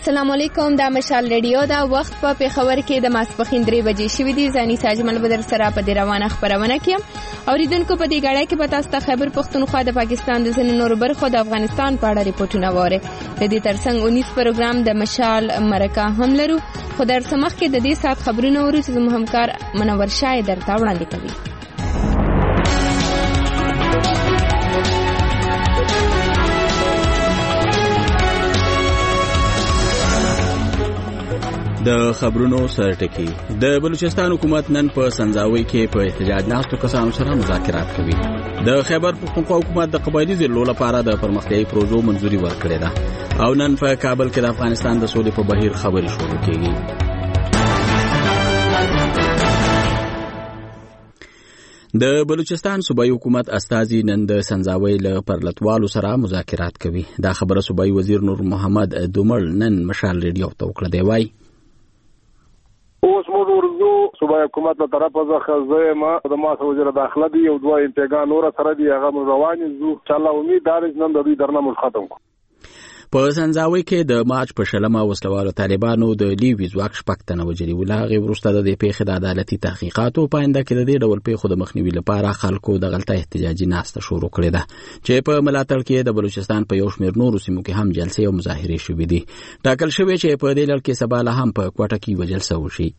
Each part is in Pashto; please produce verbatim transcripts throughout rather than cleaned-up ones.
السلام علیکم. دا مشال ریډیو دا وخت په پیښور کې د ماسپښین درې بجې شوې دي. زانی ساجمل بدر سره په دې روانه خبرونه کې اوریدونکو په دې غړای کې به تاسو ته خیبر پښتونخوا د پاکستان د ځینو نورو برخو د افغانستان په اړه ریپورتونه واره. د دې ترڅنګ اونیس پروګرام د مشال مرکه هم لرو. خو در سمخ کې د دې سات خبرونه ورو چې زموږ همکار منور شاه درته وړاندې کوي. د خبرونو سرټکی. د بلوچستان حکومت نن په سنځاوي کې په احتجاج ناستو کسانو سره مذاکرات کوي. د خیبر پښتونخوا حکومت د قبایلی ضلعو لپاره د پرمختیايي پروژو منځوري ورکړې ده او نن په کابل کې د افغانستان د سولې په بهیر خبرې شروع کیږي. د بلوچستان صوبایي حکومت استازي نن د سنځاوي له پرلتوالو سره مذاکرات کوي. دا خبره صوبایي وزیر نور محمد دومل نن مشال ریډیو ته وکړه. دی وایي اوس موږ ورزو صوبایي حکومت له طرفه ځخه زما د ماسه وزیر داخله دی او دوه انتګا نور سره دی هغه روان زو چې الله امید دار نن د دوی درنه مل ختم کو. په سنځاوي کې د مارچ په شلمه وسلوالو طالبانو د لیوي ځواک شپږ تنه وجري ولاغه ورسته د پیښې د عدالتي تحقیقاتو په انده کې د دې ډول پیښو د مخنیوي لپاره خلکو د غلطه احتجاجي ناسته شروع کړې ده چې په ملاتړ کې د بلوچستان په یو شمېر نورو سیمو کې هم جلسې او مظاهرې شوې دي. ټاکل شوی چې په دې لړ کې سبا له هم په کوټه کې وجلسه وشي.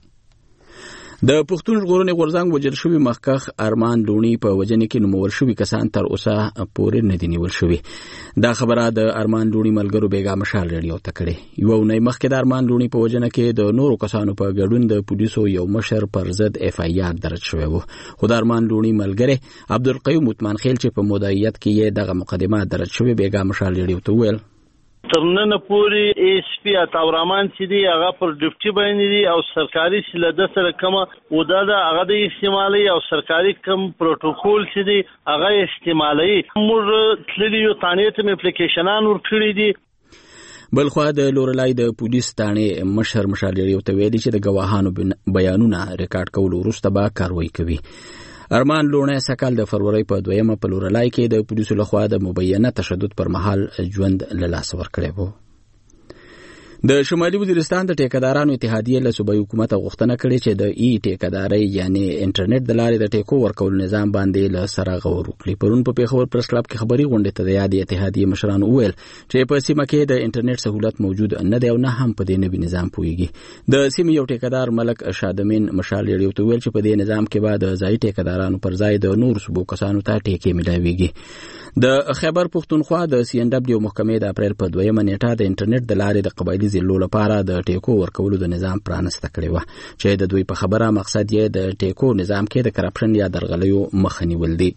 د پښتون ژغورنې غورځنګ وجل شوی مخکخ ارمان لونی په وجنې کې نومول شوی کسان تر اوسه پورې نه دي نیول شوی. دا خبره د ارمان لونی ملګرو بیګا مشال ریډیو ته کړې. یو نه مخکې د ارمان لونی په وجنه کې د نورو کسانو په ګډون د پولیسو یو مشر پر ضد اف ای آر درج شوی و. خو د ارمان لونی ملګری عبدالقیوم مطمئن خیل چې په مدعیت کې دغه مقدمه درج شوی بیګا مشال ریډیو ته ویل ترنن پوری ایس پی اتاورمان چې دی هغه پر ډیپټي باندې دی او سرکاري سلده سره کومه ودا د هغه د استعمالي او سرکاري کم پروتوکول چې دی هغه استعمالي موږ تللی یو تانه ته اپلیکیشنان ورکړي دي. بلخوا د لورلای د پولیس تانه مشر مشال ریډیو ته ویلي چې د گواهانو بیانونه ریکارډ کول وروسته به کاروایی کوي. ارمان لونه سکل د فروری په دویمه په لورلای کې د پولیسو لخوا د مبینه تشدد پر مهال ژوند له لاس ورکړی وو. د شمالي وزیرستان د ټیکدارانو اتحادیه له صوبایي حکومت غوښتنه کړې چې د ای ټیکداري یعنی انټرنیټ د لارې د ټیکو ورکول نظام باندې له سره غور وکړي. پرون په پیښور پریس کلب کې خبري غونډه ته د یادې اتحادیه مشران وویل چې په سیمه کې د انټرنیټ سہولت موجود نه دی او نه هم په دې نوي نظام پوهیږي. د سیمې یو ټیکدار ملک شادمین مشال ریډیو ته ویل چې په دې نظام کې به د ځای ټیکدارانو پر ځای د نور صوبو کسانو ته ټیکې ملاويږي. د خیبر پښتونخوا د سی ان ډبلیو محکمې د اپریل په دویمه نیټه د انټرنیټ د لارې د قبایلی ضلعو لپاره د ټیکو ورکولو د نظام پرانسته کړی و چې د دوی په خبره مقصد یې د ټیکو نظام کې د کرپشن یا درغلیو مخه نیول دي.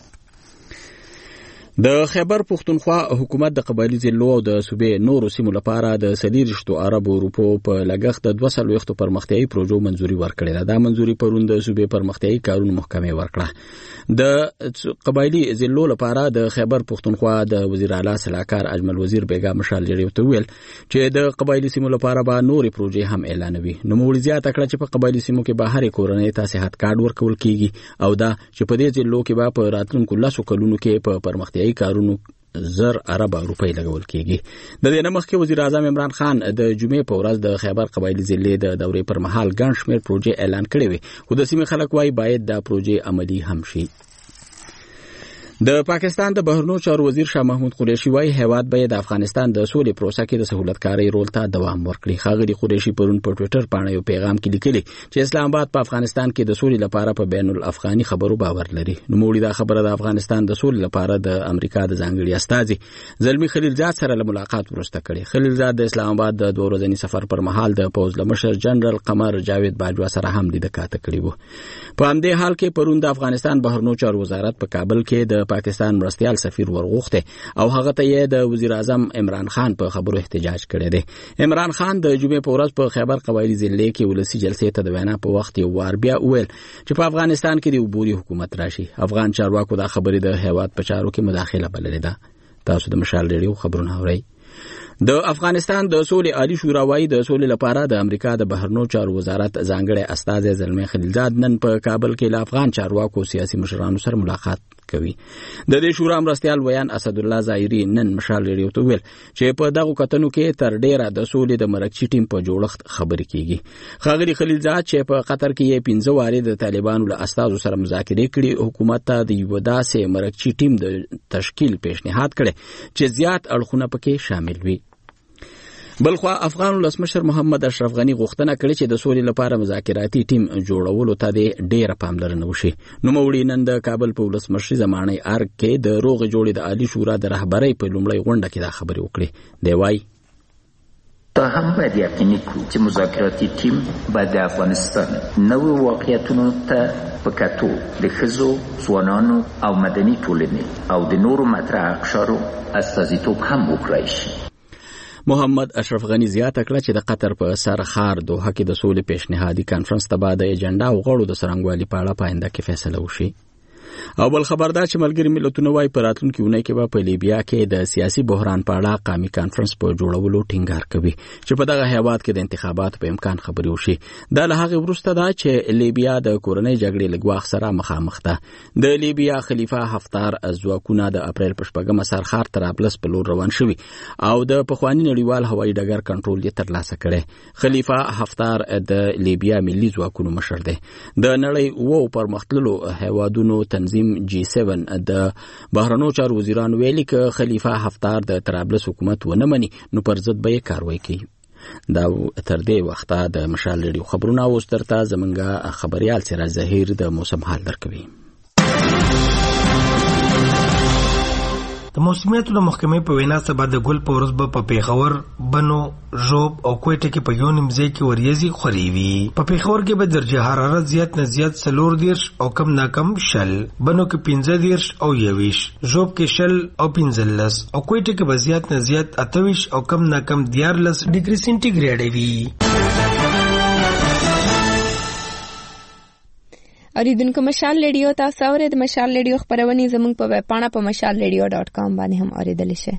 د خیبر پښتونخوا حکومت د قبایلی ضلعو او د صوبې نورو سیمو لپاره د سلیریشتو عربو روپو په لګښت د دوه سلويختو پرمختیايي پروژو منځوري ورکړې ده. دا منځوري پرون د صوبې پرمختیايي کارونو محکمې ورکړه. د قبایلی ضلعو لپاره د خیبر پښتونخوا د وزیر اعلی صلاحکار اجمل وزیر بیګا مشال ریډیو ته ویل چې د قبایلی سیمو لپاره به نورې پروژې هم اعلانوي. نو موږ زیاته کړه چې په قبایلی سیمو کې به هرې کورنۍ ته صحت کارت ورکول کیږي او دا چې په دې ضلعو کې به په راتلونکو لسو کلونو کې په پرمختیايي کارونو زر عرب روپۍ لګول کیږي. د دې نه مخکې وزیر اعظم عمران خان د جمعې په ورځ د خیبر قبایلی ضلع د دورې پر مهال ګڼ شمېر پروژې اعلان کړې وي خو د سیمې خلک وايي باید دا پروژې عملي هم شي. د پاکستان د بهرنیو چارو وزیر شاه محمود قریشي وايي هیواد به د افغانستان د سولې پروسه کې د سہولتکارۍ رول ته دوام ورکړي. ښاغلي قریشي پرون په ټوئیټر باندې یو پیغام کې لیکلي چې اسلام آباد په افغانستان کې د سولې لپاره په بین الافغاني خبرو باور لري. نو موږ دا خبره د افغانستان د سولې لپاره د امریکا د ځانګړي استازي زلمی خلیلزاد سره له ملاقات وروسته کړي. خلیلزاد د اسلام آباد د دوه ورځني سفر پر مهال د پوز لمشر جنرال قمر جاوید باجوا سره هم لیدل کاته کړي وو. په همدې حال کې پرون د افغانستان بهرنیو چارو وزارت په کابل کې د پاکستان مرستیال سفیر ورغوښته او هغه ته یې د وزیر اعظم عمران خان په خبرو احتجاج کړی دی. عمران خان د جمعې په ورځ په خیبر قبایلی ضلع کې ولسی جلسې ته د وینا په وخت یو وار بیا ویل چې په افغانستان کې د عبوري حکومت راشي. افغان چارواکو دا خبرې د هیواد په چارو کې مداخله بللې ده. تاسو د مشال ریډیو خبرونه اورئ. د افغانستان د سولې عالی شورا وايي د سولې لپاره د امریکا د بهرنیو چارو وزارت ځانګړی استازی زلمی خلیلزاد نن په کابل کې له افغان چارواکو سیاسي مشرانو سره ملاقات کوي. د دې شورا مرستیال ویان اسد الله ظاهري نن مشال ریډیو ته ویل چې په دغه کتنو کې تر ډیره د سولې د مرکزي ټیم په جوړښت خبرې کیږي. ښاغلي خلیلزاد چې په قطر کې یې پنځه وارې د طالبانو له استازو سره مذاکرې کړي، حکومت ته د یو داسې مرکزي ټیم د تشکیل پیشنهاد کړي چې زیات اړخونه پکې شامل وي. بلخوا افغان ولسمشر محمد اشرف غنی غوښتنه کړې چې د سولې لپاره مذاکراتي ټیم جوړولو ته د ډیره پاملرنه وشي. نوموړي نن د کابل په ولسمشري زمانه ارګ کې د روغ جوړې د عالی شورا د رهبرۍ په لومړۍ غونډه کې دا خبرې وکړې. دی وايي تا هم باید یقیني کړو چې مذاکراتي ټیم باید د افغانستان نوو واقعیتونو ته په کتو د ښځو، ځوانانو او مدني ټولنې او د نورو مطرح اقشارو استازیتوب هم وکړای شي. محمد اشرف غنی زیاته کړه چې د قطر په سر ښار دوحه کې د سولې پیشنهادي کانفرنس ته به د ایجنډا او غړو د څرنګوالي په اړه په آینده کې فیصله وشي. او بل خبردار چې ملګري ملتونه وايي په راتلونکي اونۍ کې به په لیبیا کې د سیاسي بحران په اړه قومي کانفرنس په جوړولو ټینګار کوي چې په دغه هیواد کې د انتخاباتو په امکان خبرې وشي. دا له هغې وروسته ده چې لیبیا د کورنۍ جګړې له ګواښ سره مخامخ ده. د لیبیا خلیفه حفتار ځواکونه د اپریل په شپږمه سرښار طرابلس په لور روان شوي او د پخواني نړیوال هوایي ډګر کنټرول یې ترلاسه کړی. خلیفه حفتار د لیبیا ملي ځواکونو مشر دی. د نړۍ اوو پرمختللو هیوادونو تنظیم جی سیون د بهرنیو چارو وزیرانو ویلي که خلیفه حفتار د طرابلس حکومت ونه مني نو پر ضد به یې کاروایی کوي. دا تر دې وخته د مشال ریډیو خبرونه اوس درته زمونږ خبریال سراج ظهیر د موسم حال درکوي. د موسمیاتو د محکمې په وینا سبا د ګل په ورځ به په پیښور، بنو، ژوب او کوټه کې په یو نیم ځای کې وریځې خورې وي. په پیښور کې به درجه حرارت زیات نه زیات څلور دیرش او کم نه کم شل، بنو کې پنځه دیرش او یویش، ژوب کې شل او پنځلس او کوټه کې به زیات نه زیات اتویش او کم نه کم دیارلس ډیګري سنټیګریډ وي. اوریدونکو مشال ریډیو تاسو اورئ. د مشال ریډیو خبرونه زموږ په ویب پاڼه په مشال ریډیو ډاٹ کام باندې هم اوریدل شي.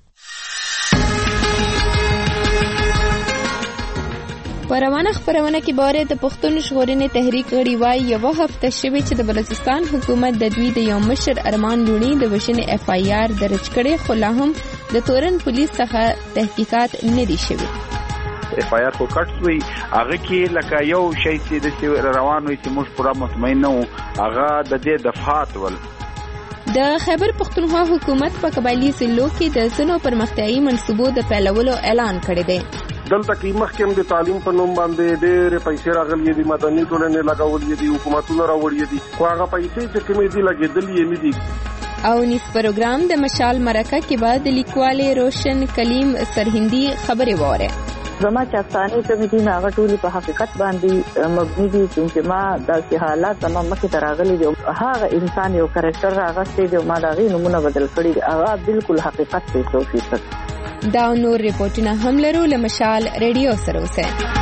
په روانه خبرونه کې باره د پښتون ژغورنې تحریک غړي وايي یو هفته شوې چې د بلوچستان حکومت د دوی د یو مشر ارمان لونی د وژنې اف آی آر درج کړي، خو لا هم د تورن پولیس څخه تحقیقات نه دي شوي. اف آی آر کو کټ وی هغه کې لکه یو شی چې د روانو چې موږ پورا مطمئن نه وو هغه د دې دفعات ول. د خیبر پختونخوا حکومت په قبایلی ضلعو کې د ځینو پرمختیایي منصوبو د پیلولو اعلان کړی دی. دلته کې مخکې د تعلیم په نوم باندې ډېرې پیسې راغلي دي، مدني ټولنې لګولې دي، حکومتونه راوړي دي، خو هغه پیسې چې کومې دي لګېدلې نه دي. او نیس پروګرام د مشال مرکه کې بعد لیکوالې روشن کلیم سرهندي خبرې واره. زما چاستانه چې دي هغه ټولې په حقیقت باندې مبني دي چې ما د حالات زما مخې ته راغلي دي. هغه انسان یو کریکټر راغستی دی، ما د هغې نومونه بدل کړي دي، هغه بالکل حقیقت دی سو فیصد. دا نور ریپورټونه هم لرو. له مشال ریډیو سره اوسئ.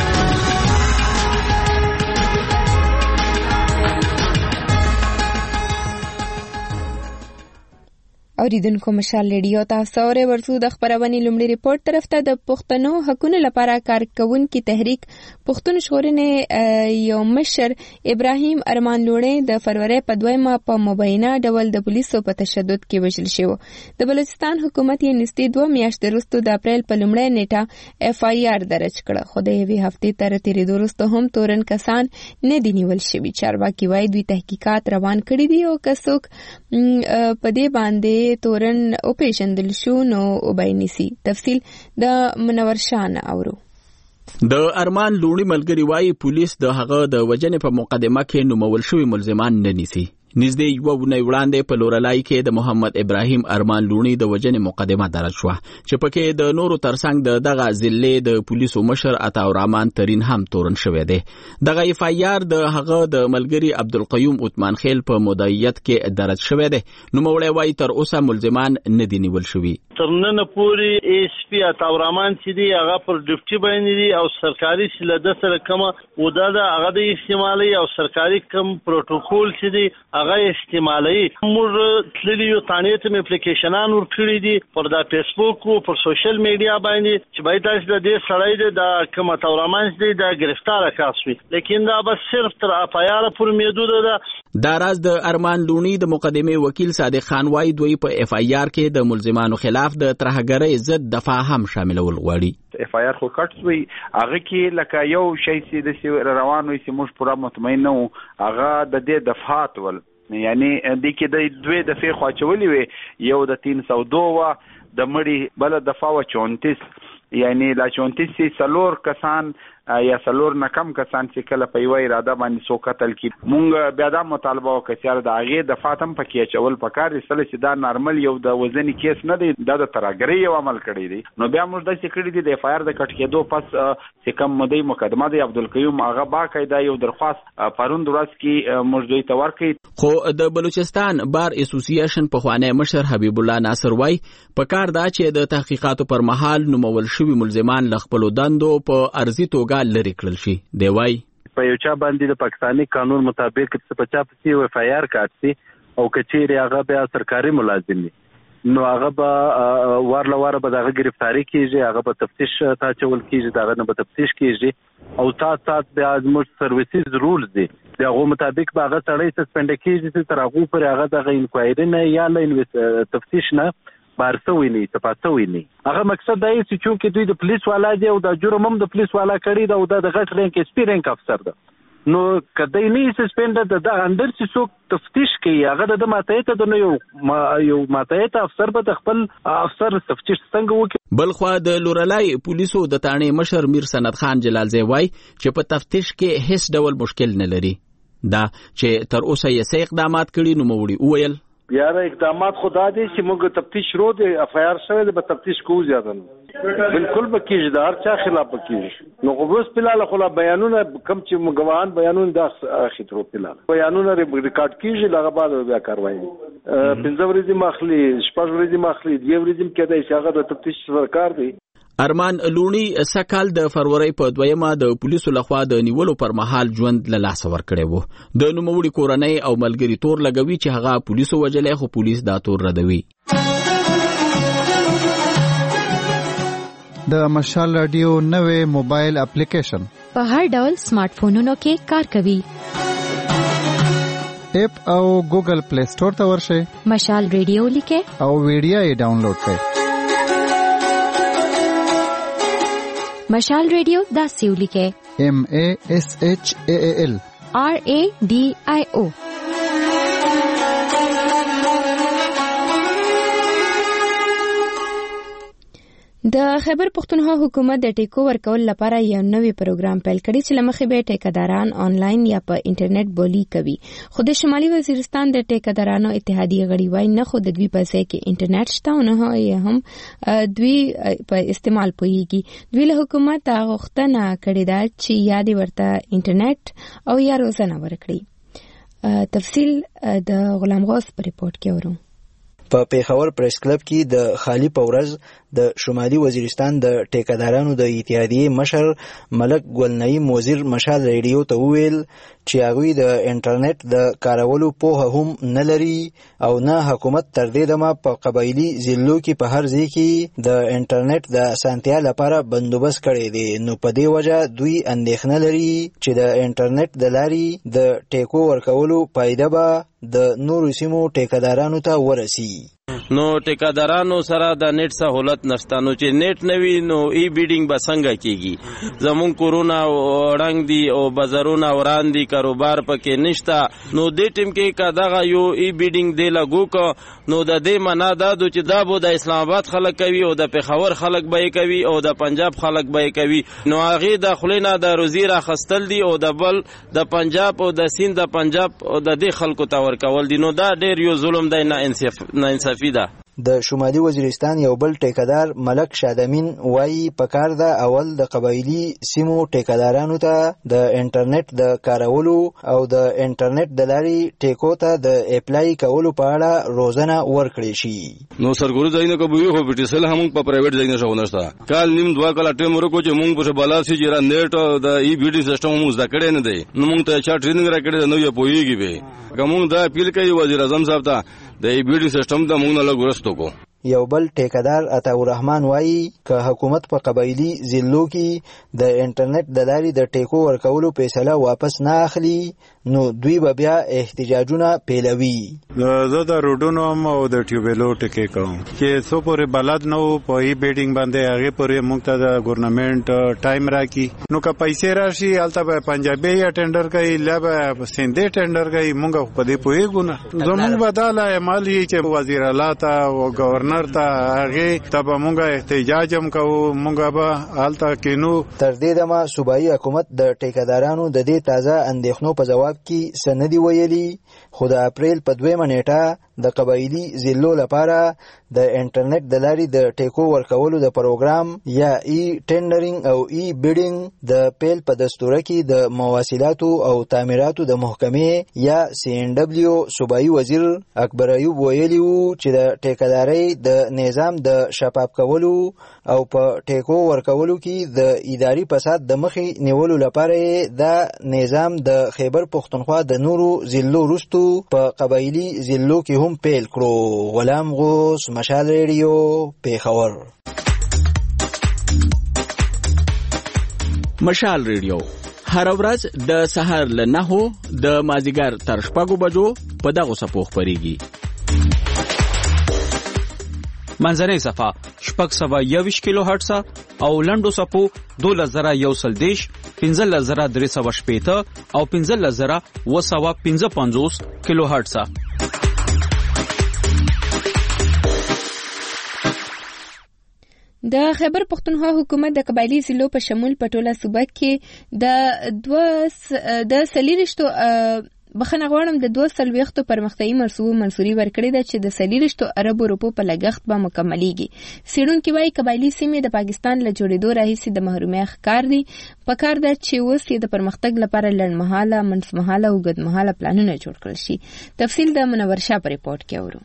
اوریدونکو مشال ریډیو تاسو اورئ. ورڅو د خبرونې لومړی ریپورت طرف ته د پښتنو حقوقو لپاره کارکونکو تحریک پښتون ژغورنې یو مشر ابراهیم ارمان لوڼی د فروری په دویمه په مبینه ډول د پولیسو په تشدد کې وژل شو. د بلوچستان حکومت یې نږدې دوه میاشتې وروسته د اپریل په لومړۍ نیټه اف آی آر درج کړه، خو د یوې هفتې تر تېرېدو وروسته هم تورن کسان نه دي نیول شوي. چارواکي وایي دوی تحقیقات روان کړي دي او که څوک په دې باندې تورن او پیژندل شو نو وباینسی. تفصیل د منور شان اورو. د ارمان لوڼي ملګری وايي پولیس د هغه د وجنې په مقدمه کې نومول شوی ملزمان نه نیسي. نږدې یو ونې وړاندې په لورلای کې د محمد ابراهیم ارمان لوڼي د وجنې مقدمه درج شوه چې پکې د نورو ترڅنګ د دغه ضلع د پولیسو مشر عطاورحمن ترین هم تورن شوی دی. دغه اف آی آر د هغه د ملګری عبدالقیوم عثمان خیل په مدعیت کې درج شوی دی. نوموړی وايي تر اوسه ملزمان نه دي نیول شوي. تر نن پورې ایس پی عطاورحمن چې دی هغه پر ډیپټي باندې دی او سرکاري سلده سره کومه ودا ده هغه د استعمالي او سرکاري کم پروتوکول چې دی هغه استعمالي. موږ تللی یو تانې ته اپلیکیشنان ورکړي دي پر د فیسبوک او پر سوشل میډیا باندې چې باید تاسو د دې سړی د کوم عطاورحمن دی د گرفتار کاس وي، لیکن دا بس صرف تر اف آی آر پورې محدود ده. دا راز د ارمان لونی د مقدمه وکیل صادق خان وای دوی په اف ای آر کې د ملزمانو خلاف د ترهګرۍ ضد دفاع هم شاملول غواړي. اف ای آر خو کټ وی هغه کې لکه یو شی چې د روان وي چې موږ پوره مطمئن نه وو هغه د دې دفعات ول یعنی د کې د دوی د فی خواچولې وي یو د تین سو دو وا د مړي بل دفعه و چونتیس یعنی لا چونتیس سلور کسان یا سلور نکم کسان چې کله په یو اراده باندې سو قتل کی مونږ بیا دا مطالبه وکړو د هغه د فاطم پکې چول پکار رسل چې دا نارمل یو د وزنی کیس نه دی دا د ترهګرۍ یو عمل کړی دی نو بیا موږ د سکرټی دی د اف ای آر د کټ کېدو پس چې کوم مدعي مقدمه دی عبدالقیوم هغه باقاعده یو درخواست پروند ورځ کې موږ دوی ته ورکړي. خو د بلوچستان بار اسوسییشن په خوانه مشر حبیب الله ناصر وای پکار دا چې د تحقیقاتو پر مهال نومول شوی ملزمان لخپلو دندو په ارزي توګه لري کړل شي. دی وای په یو چا باندې د پاکستاني قانون مطابق څه پچا پسی اف ای آر کاټي او کچېری هغه بیا سرکاري ملازم دي نو هغه به ورله وره به دغه گرفتاری کیږي هغه به تفتیش تا چول کیږي دغه نه به تفتیش کیږي او تاسو تاسو بیا زموږ سرویسز رولز دي دغه مطابق به هغه سړی سسپند کیږي چې تر هغه پر هغه دغه انکوایری نه یا له تفتیش نه بارسوي نه تپاسوي نه هغه مقصد دی چې چونکه دوی د پولیس والا دی او د جرم هم د پولیس والا کړی دا او د غټ رینک ایکسپیرینس افسر ده نو کله نه سسپند د اندر چې څوک تفتیش کوي هغه د ماته ته د یو یو ماته ته افسر به خپل افسر تفتیش څنګه وکړي. بل خو د لورلای پولیسو د تانې مشر میر سند خان جلالزی وای چې په تفتیش کې هیڅ ډول مشکل نه لري دا چې تر اوسه یې سې اقدامات کړي نو موړي وویل بیا اقدامات خدا دي چې موږ تفتیش شروع دي اف ای آر شوی د تفتیش کوو زیاده بالکل به کېږي د هر چا خلاف کېږي نو خو اوس په لاله خلا بیانونه کم چې مګوان بیانونه د اخیترو په لاله بیانونه ریکارډ کېږي لغه بعد بیا کاروایي پنځه ورځې مخلي شپږ ورځې مخلي دی ورځې کېدای چې هغه د تفتیش سرکار دی. ارمان لونی سکال د فروری په دویمه د پولیسو لخوا د نیولو پر مهال ژوند له لاسه ورکړی وو. د نوموړي کورنۍ او ملګری تور لګوي چې هغه پولیسو وجلې خو پولیس دا تور ردوي. د مشال رادیو نوې موبایل اپلیکیشن په هر ډول سمارټ فونونو کې کار کوي. اپ او ګوګل پلی سٹور ته ورشئ مشال رادیو لیکه او ویډیو یې ډاونلوډ کړئ. مشال ریڈیو دا سیو لکھے ایم اے ایس ایچ اے اے ایل آر اے ڈی آئی او. د خیبر پختونخوا حکومت د ټیکو ورکول لپاره یو نوی پروګرام پیل کړی چې لمخې به ټیکداران آنلاین یا په انټرنیټ بولی کوي. خو د شمالي وزیرستان د ټیکدارانو اتحادیه غړي وایي نه خو د دوی په ځای کې انټرنیټ شته او نه یې هم دوی په استعمال پوهیږي. دوی له حکومت غوښتنه کړې ده چې یا دې ورته انټرنیټ او یا روزنه ورکړي. تفصیل د غلام غوث په ریپورت کې ورو. په پیښور پریس کلب کې د خالی پورز د شمالي وزیرستان د ټیکدارانو د اتحادیې مشر ملک ګلنعیم وزیر مشال ریډیو ته وویل چې هغوی د انټرنیټ د کارولو پوهه هم نه لري او نه حکومت تر دې دمه په قبایلي ضلعو کې په هر ځای کې د انټرنیټ د اسانتیا لپاره بندوبست کړی دی. نو په دې وجه دوی اندېښنه لري چې د انټرنیټ د لارې د ټیکو ورکولو فایده به د نورو سیمو ټیکدارانو ته ورسي. نو ټیکدارانو سره د نیټ سہولت نشته نو چې نیټ نوي نو ای بیډینګ به څنګه کیږي. زمون کورونا وړاندې دی او بازارونه وړاندې کاروبار پکې نشته نو دې ټیم کې کداغه یو ای بیډینګ دی لګو کو نو د دې معنا دا د چې دا بو د اسلام آباد خلک کوي او د پیښور خلک به کوي او د پنجاب خلک به کوي نو هغه د خلینا د روزیره خستل دی او د بل د پنجاب او د سیند د پنجاب او د دې خلکو ته ورکول دي نو دا ډیر یو ظلم دی نه انصاف نه انصافي ده. د شمالي وزیرستان یو بل ټیکدار ملک شادمین وایي پکار ده اول د قبایلی سیمو ټیکدارانو ته د انټرنیټ د کارولو او د انټرنیټ د لارې ټیکو ته د اپلای کولو په اړه روزنه ورکړي شي. نو سرګوري ځایونه کوي خو پټیسل هم په پرایویټ ځایونه شو نشته کال نیم دوا کال ټیم ورکو چې مونږ په بالا سي جره نیټ د ای بیډي سیستم مو زده کړی نه دی نو مونږ ته چا ټریننګ راکړی نو یې پوهیږي به کوم دا اپیل کوي وزیر اعظم صاحب ته د ای بیډي سیستم د مونږ نه لګورستو کو. یو بل ټیکدار عطاالرحمن وایي که حکومت په قبایلی ضلعو کې د انټرنیټ د لارې د ټیکو ورکولو فیصله واپس نه اخلي نو دوی به بیا احتجاجونه پیلوي. زه د روډونو او د ټیوبلو ټیکې کوم چې څو پورې بلد نه وو په ای بیډینګ باندې هغې پورې موږ ته د ګورنمنټ ټایم راکړي نو که پیسې راشي هلته به پنجابي یا ټینډر کوي لا به سندي ټینډر کوي موږ په دې پوهېږو نه. زموږ به دا لایمال وي چې وزیر اعلی ته او ګورنر ته هغې ته به موږ احتجاج هم کوو موږ به هلته کینو. تر دې دمه صوبایي حکومت د ټیکدارانو د دې تازه اندېښنو په جواب کې څه نه دي ویلي خو د اپریل په دویمه نیټه د قبایلي ضلعو لپاره د انټرنیټ د لارې د ټیکو ورکولو د پروګرام یا ای ټینډرینګ او ای بیډینګ د پیل په دستوره کې د مواصلاتو او تعمیراتو د محکمې یا سی ان ډبلیو صوبایي وزیر اکبر ایوب ویلي وو چې د ټیکدارۍ د نظام د شفاف کولو او په ټیکو ورکولو کې د اداري فساد د مخې نیولو لپاره د نظام د خیبر پښتونخوا د نورو ضلعو وروستو په قبایلي ضلعو کې هم پیل کړو. غلام غوث، مشال ریډیو، پیښور. مشال ریډیو هر ورځ د سهار له نهو د مازیګر تر شپږو بجو په دغه صفو خپرېږي. منځنۍ صفه شپږ سوه یوویشت کیلو هرټزه او لنډو صفو دولس زره یو سل دېرش، پنځلس زره درې سوه شپېته او پنځلس زره اوه سوه پنځه پنځوس کیلو هرټزه. د خیبر پښتونخوا حکومت د قبایلی ضلعو په شمول په ټوله صوبه کې د دوه د څلېرویشتو بخښنه غواړم د دوه څلوېښتو پرمختیایي منصوبو منظوري ورکړې ده چې د څلېرویشتو اربو روپو په لګښت به مکملېږي. څېړونکي وایي قبایلي سیمې د پاکستان له جوړېدو راهیسې د محرومۍ ښکار دي. پکار ده چې اوس یې د پرمختګ لپاره لنډمهاله، منځمهاله او اوږدمهاله پلانونه جوړ کړل شي. تفصیل د منور شاه په ریپورټ کې اورو.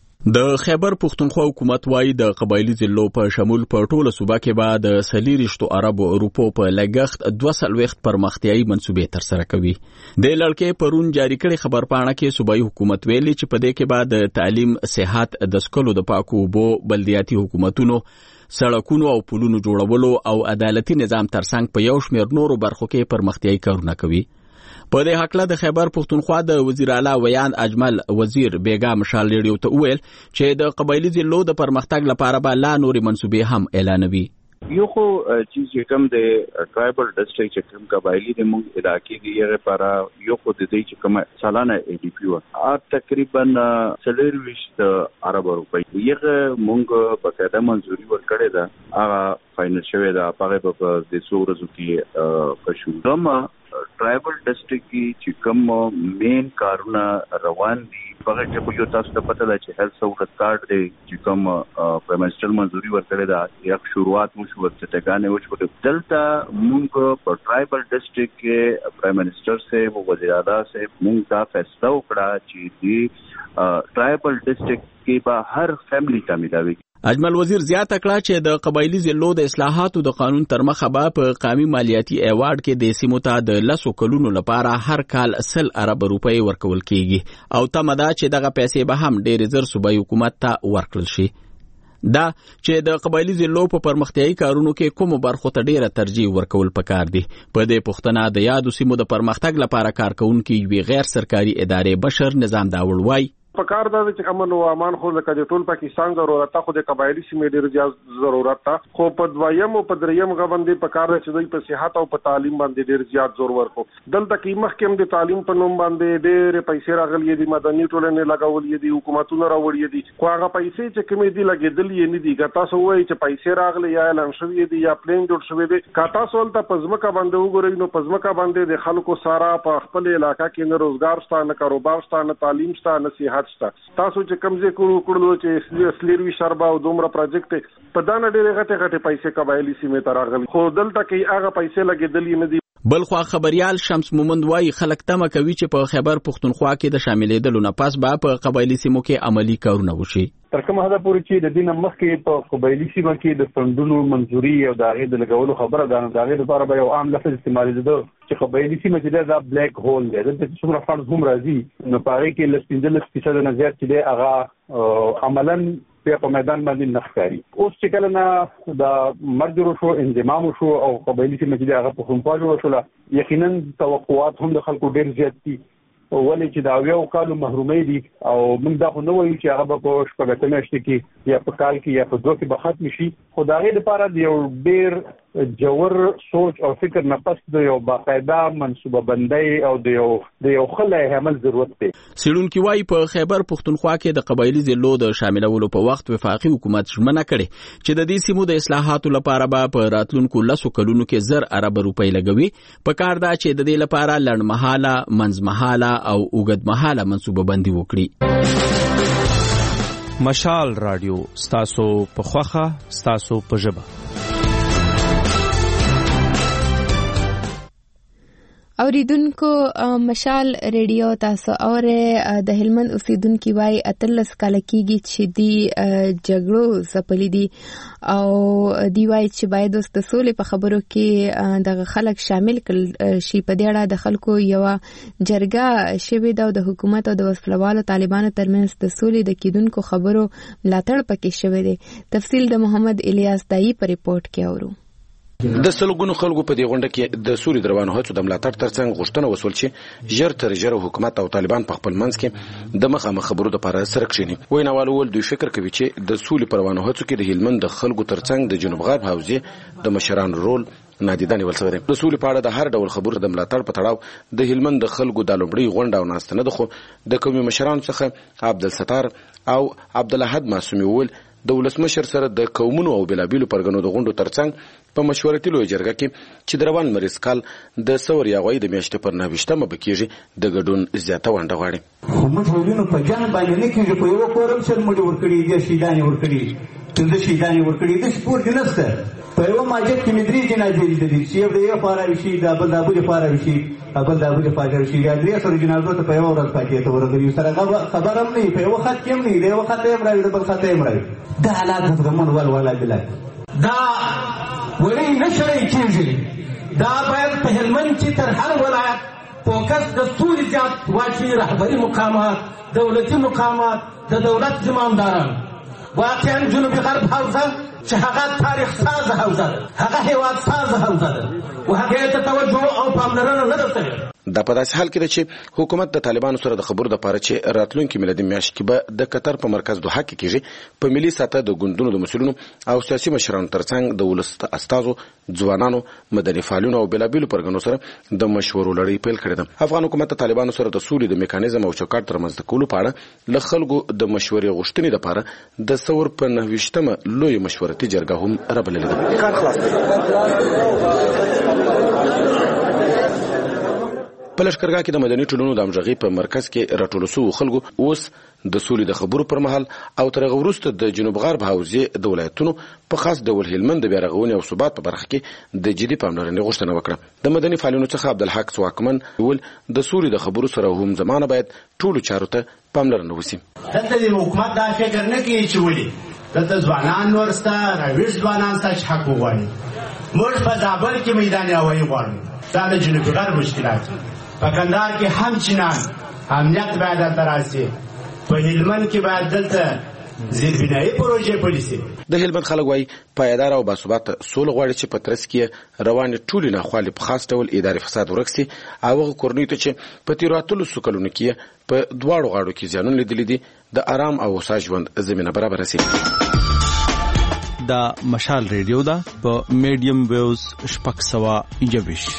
د خیبر پښتونخوا حکومت وایي د قبایلی ضلعو په شمول په ټوله صوبه کې به د څلېرویشتو اربو روپو په لګښت دوه څلوېښت پرمختیایي منصوبې ترسره کوي. د لړکې پرون جاری کړي خبرپاڼه کې صوبایي حکومت ویلي چې په دې کې به د تعلیم، صحت، د څښلو د پاکو اوبو، بلدیاتي حکومتونو، سړکونو او پلونو جوړولو او عدالتي نظام ترڅنګ په یو شمېر نورو برخو کې پرمختیایي کارونه کوي. په دې حقله د خیبر پښتونخوا د وزیر اعلی ویان اجمل وزیر بیګا مشال ریډیو ته وویل چې د قبایلی ضلعو د پرمختګ لپاره به لا نورې منصوبې هم اعلانوي. یو خو چې کوم د ټرایبل ډسټریکټ چې کوم قبایلی د موږ علاقې دی هغه لپاره یو خو د دې چې کوم سالانه ای ډی پی و تقریبا څلېرویشت ارب روپۍ یغه موږ په قاعده منځوري ورکړې ده هغه فاینل شوی ده هغه په د څو ورځو کې په شروع ټرایبل ډسټریکټ کې چې کوم مین کارونه روان دي هغه چې یو تاسو ته پته ده چې هیلث سہولت کارت دی چې کوم پرایم منسټر منځوري ورکړی ده یک شروعات مو شو چې ټکانې وشو دلته موږ په ټرایبل ډسټریکټ کې پرایم منسټر سے وزیر اعلی سے موږ دا فیصله وکړه چې دی ټرایبل ډسټریکټ کې به هر فیملی ته ملاوي. اجمل وزیر زیاته کړه چې د قبایلی ضلعو د اصلاحاتو د قانون تر مخه به په قومي مالیاتي ایوارډ کې د سیمو ته د لسو کلونو لپاره هر کال سل ارب روپۍ ورکول کیږي او تمه ده چې دغه پیسې به هم ډېرې زر صوبایي حکومت ته ورکړل شي. دا چې د قبایلی ضلعو په پرمختیایي کارونو کې کومو برخو ته ډېره ترجیح ورکول پکار دي. په دې پوښتنه د یادو سیمو د پرمختګ لپاره کارکونکي یوې غیر سرکاري ادارې بشر نظام داوړ وایي پکار دا چې امن او امان خو لکه د ټول پاکستان ضرورت خو د قبایلی سیمې ډېر زیات ضرورت تا خو په دویم او په دریم غوندې پکار چې دوی په صحت او په تعلیم باندې ډېر زیات زور ورکو. دلته کې مخکې د تعلیم په نوم باندې ډېر پیسې راغلي دي مدني ټولنې لګولې دي حکومتونه راوړي دي خو هغه پیسې چې کومې دي لګېدلې نه دي که تاسو وایي چې پیسې راغلي یا اعلان شوي دي یا پلان جوړ شوی دی که تاسو ولته په ځمکه باندې وګورئ نو په ځمکه باندې د خلکو سارا په خپل علاقه کې نه روزګار شته نه کاروبار شته نه تعلیم شته نه صحت شته. تاسو چې کمزې کړو کړو چې سلیروي شربا او دومره پروجیکټ په دانه ډېرې غټه غټه پیسې قبایلی سیمې ته راغلي خو دلته کې هغه پیسې لګېدلې نه دي. بلخوا خبريال شمس مومند وایي خلک تمه کوي چې په خیبر پښتونخوا کې د شاملېدلو نه پس به په قبایلی سیمو کې عملی کارونه وشي. تر کومه حده پورې چې د دینه مخکې په قبایلی سیمه کې د فندونو منځوري او د هغې د لګولو خبره ده د هغې لپاره به یو عام لفظ استعمالېده چې قبایلی سیمه چې دی دا بلیک هول دی دلته چې څومره فنډز هم راځي نو په هغې کې لس پنځلس فیصده نه زیات چې دی هغه عملا بیا په میدان باندې نخکاری. اوس چې کله نه د مرجر شو انضمام شو او قبایلی سیمه چې هغه پښتونخوا جوړ شو، یقینا توقعات هم د خلکو ډیر زیات دي ولې چې دا یو کالو محرومي دي او موږ دا خو نه وایو چې هغه په شپږ میاشتې کې یا په کال کې یا په دوه کې به ختم شي، خو د هغې لپاره د یو ډېر جوور سوچ او فکر نه پس د یو باقاعده منصوبه بندۍ او د یو د یو ښه لایحه عمل ضرورت دی. څېړونکي وایي په خیبر پښتونخوا کې د قبایلي ضلعو د شاملولو په وخت وفاقي حکومت ژمنه کړې چې د دې سیمو د اصلاحاتو لپاره به په راتلونکو لسو کلونو کې زر ارب روپۍ لګوي. په کار ده چې د دې لپاره لنډمهاله، منځمهاله او اوږدمهاله منصوبه بندي وکړي. مشال رادیو ستاسو په خوخه ستاسو په ژبه. اوریدونکو مشال ریډیو تاسو اوره د هلمند اوسیدونکو وای اتلس کال کېږي چې دی جګړو زپلې دي او دی وای چې باید د سولې په خبرو کې د خلک شامل کړي شي. په دې اړه د خلکو یو جرګه شوې ده او د حکومت او د وسلوالو طالبانو ترمنځ د سولې د کېدونکو خبرو ملاتړ پکې شوی دی. تفصیل د محمد الیاس دایی په ریپورت کې اورو. د سلګونو خلکو په دې غونډه کې د سولې دروانو هڅو د ملاتړ ترڅنګ غوښتنه وسول چې ژر تر ژره حکومت او طالبان په خپل منځ کې د مخامخ خبرو لپاره سره کښیني. ویناوال ول دوی فکر کوي چې د سولې پروانو هڅو کې د هلمند د خلکو ترڅنګ د جنوب غرب حوزې د مشرانو رول نادیده نیول شوی دی. د سولې په اړه د هر ډول خبرو د ملاتړ په تړاو د هلمند د خلکو د لومړۍ غونډه او ناستنه ده، خو د قومي مشرانو څخه عبدالستار او عبدالاحد معصومي وویل د ولسمشر سره د قومونو او بېلابېلو پرګنو د غونډو ترڅنګ په مشورتي لویه جرګه کې چې د روان مریض کال د ثور یاغوی د میاشتې پر نهه ویشتمه به کېږي د ګډون زیاته ونډه غواړي. خو موږ ویلو په جان باندې نه کېږي، په یوه کورم سل موږ ورکړي دي، شیدانې ورکړي، پنځه شیدانې ورکړي دي، سپور دې نشته. په یوه ماجد کې مې درې جنازې لیدلي چې یو د یو خوا راوشي، د بل د بلې خوا راوشي، بل د بلې خوا راوشي، یا درې سره جنازو ته په یوه ورځ پاتې ته ورغلي سره خبر هم نه وي، په یوه خط کې هم نه وي، د یوه خط یې راوي، د بل خط یې راوي. دا حالات د زغمن ول ولا بلای دا ولی نشړی کېږي. دا باید په هلمند کې تر هر ولایت فوکس د سولې زیات واچي، رهبري مقامات، دولتي مقامات، د دولت زمامداران. واقعا جنوبي غرب حوزه چې هغه تاریخ ساز حوزه ده، هغه هیواد ساز حوزه ده او هغې ته توجه او پاملرنه نه ده شوې. دا په داسې حال کې ده چې حکومت د طالبانو سره د خبرو لپاره چې راتلونکي میلادي میاشت کې به د قطر په مرکز دوحه کې کېږي په ملي سطح د ګوندونو د مسؤلینو او سیاسي مشرانو ترڅنګ د ولس استازو، ځوانانو، مدني فعالینو او بېلابېلو پرګنو سره د مشورو لړۍ پیل کړې ده. افغان حکومت د طالبانو سره د سولې د میکانیزم او چوکاټ ترمنځ کولو په اړه له خلکو د مشورې غوښتنې لپاره د ثور په نهه ویشتمه لویه مشورتي جرګه هم رابللې ده. په لښکرګاه کې د مدني ټولنو د همغږۍ په مرکز کې راټولو شوو خلکو اوس د سولې د خبرو پر مهال او تر هغه وروسته د جنوب غرب حوزې د ولایتونو په خاص ډول هلمند د بیا رغونې او ثبات په برخه کې د جدي پاملرنې غوښتنه وکړه. د مدني فعالینو څخه عبدالحق څواکمن وویل د سولې د خبرو سره هم زمانه باید ټولو چارو ته پاملرنه وشي. دلته د حکومت دا فکر نه کوي چې ولې دلته ځوانان نورسته راویښ ځوانان سته چې حق وغواړي. موږ په زابل کې میدان هوایي غواړو، دا د جنوب غرب مشکلات. په کندهار کې همچنان امنیت باید دلته راسي، په هلمند کې باید دلته زیربنایي پروژې پلي شي. د هلمند خلک وایي پایدار او باثباته سوله غواړي چې په ترڅ کې روانې ټولې ناخوالې په خاص ډول اداري فساد ورک شي او هغه کورنیو ته چې په تېرو اتلسو کلونو کې په دواړو غاړو کې زیانونه لیدلي دي د آرام او هوسا ژوند زمینه برابره شي. دا مشال ریډیو ده په میډیم ویوز شپږ سوه یوویشت.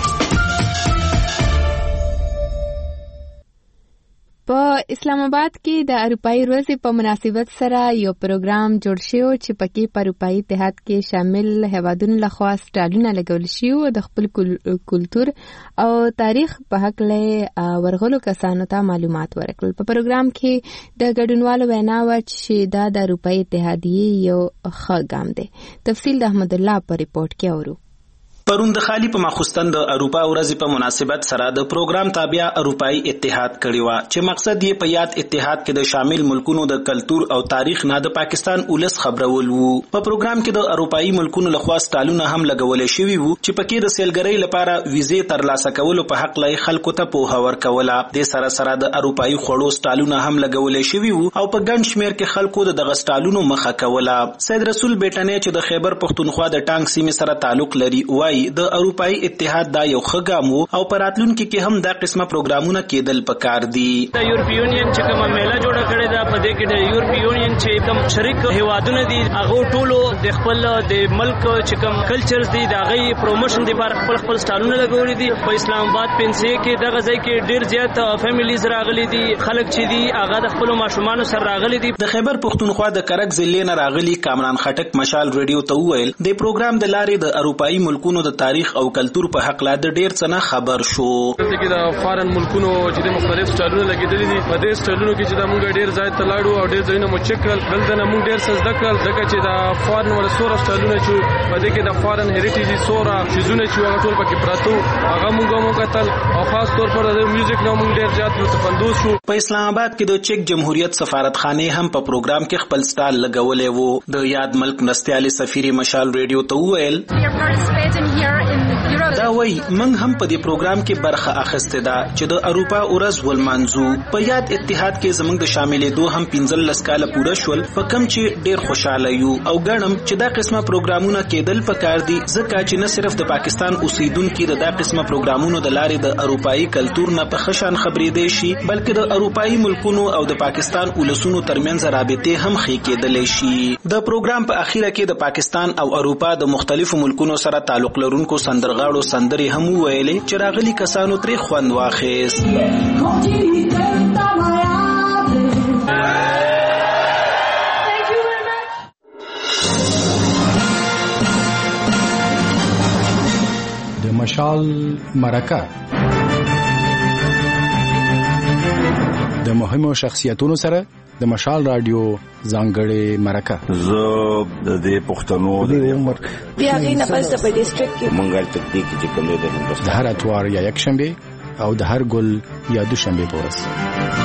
په اسلام آباد کې د اروپایي ورځې په مناسبت سره یو پروګرام جوړ شو چې پکې په اروپایي اتحاد کې شامل هیوادونو لخوا سټالونه لګول شي او د خپل کلتور او تاریخ په هکله ورغلو کسانو ته معلومات ورکړل. په پروګرام کې د ګډونوالو وینا و چې دا د اروپایي اتحادیې یو ښه ګام دی. تفصیل د احمد الله په ریپورت کې اورو. پرون د خالی په ماخوستن د اروپا ورځې په مناسبت سره د پروګرام تابع اروپאי اتحاد کړی و چې مقصد یې په یاد اتحاد کې د شامل ملکونو د کلچر او تاریخ نه د پاکستان ولس خبرول وو. په پروګرام کې د اروپאי ملکونو لخوا ستالونه هم لګول شوی وو چې پکې د سیلګرۍ لپاره ویزې ترلاسه کولو په حق لای خلکو ته په هور کوله. د سره سره د اروپאי خوړو ستالونه هم لګول شوی وو او په ګڼ شمیر کې خلکو د دغه ستالونو مخه کوله. سید رسول بیٹنې چې د خیبر پختونخوا د ټانګ سیمې سره تعلق لري وای د اروپאי اتحاد دا یو خګام وو او پراتلونکو کې هم دا قسمه پروګرامونه کېدل پکار دي. د یورپی یونین چې کومه میله جوړه کړې ده په دې کې د یورپی یونین چې کوم شریک هیوادونه دي هغه ټولو د خپل د ملک چې کوم کلچرز دي دا غي پروموشن دی بار خپل خپل سټالونه لګولې دي. په اسلام آباد پنځه کې دغه ځای کې ډیر زیات فیملیز راغلي دي، خلک چې دي هغه د خپل ماشومان سره راغلي دي. د خیبر پختونخوا د کرک ضلع نه راغلي کامران خټک مشال ریډیو ته وویل د پروګرام د لارې د اروپאי ملکونو د تاریخ او کلچر په حق لا د ډیر څه نه خبر شو. دغه د فارن ملکونو چې د مختلف سټایلونو لګیدلې دي په دې سټایلونو کې چې د موږ ډیر ځای ته لاړو او ډیر ځایونه مو چک کړل. دلته نه موږ ډیر څه زده کړل ځکه چې د فارن ول سوره سټایلونه چې په دې کې د فارن هریټیج سوره چیزونه چې هغه ټول پکې پراته هغه موږ مو کتل او خاص طور پر د میوزیک نو موږ ډیر زیات متفندوس شو. په اسلام آباد کې د چک جمهوریت سفارتخانه هم په پروګرام کې خپل سټال لګولې وو. د یاد ملک نستیالي سفیر مشال ریډیو ته وویل دا وای موږ هم په دې پروګرام کې برخه اخیسته ده چې د اروپا ورځ ولمانځو. په یاد اتحاد کې زموږ د شاملېدو هم پنځه لس کاله پوره شول په کم چې ډیر خوشاله یو او ګڼم چې دا قسمه پروګرامونه کېدل پکار دي ځکه چې نه صرف د پاکستان اوسیدونکو د دا قسمه پروګرامونو د لارې د اروپאי کلچر نه په خشن خبرې دي شي بلکې د اروپאי ملکونو او د پاکستان ولسونو ترمنځ رابطې هم خې کېدلې شي. د پروګرام په اخیره کې د پاکستان او اروپا د مختلفو ملکونو سره تعلق لرونکو سندرغاړو سندري هم ویلې چې راغلي کسانو ترې خوند واخیست. د مشال مرکه د مهمو شخصیتونو سره د مشال رادیو ځانګړې مرکه. زه د دې پښتنو د عمر بیا غي نه پس په ډیسټریکټ کې منګل تکتیک چې کوم د هندوستان د هر اتوار یا یک شنبه او د هر ګل یا دوشنبه په ورځ.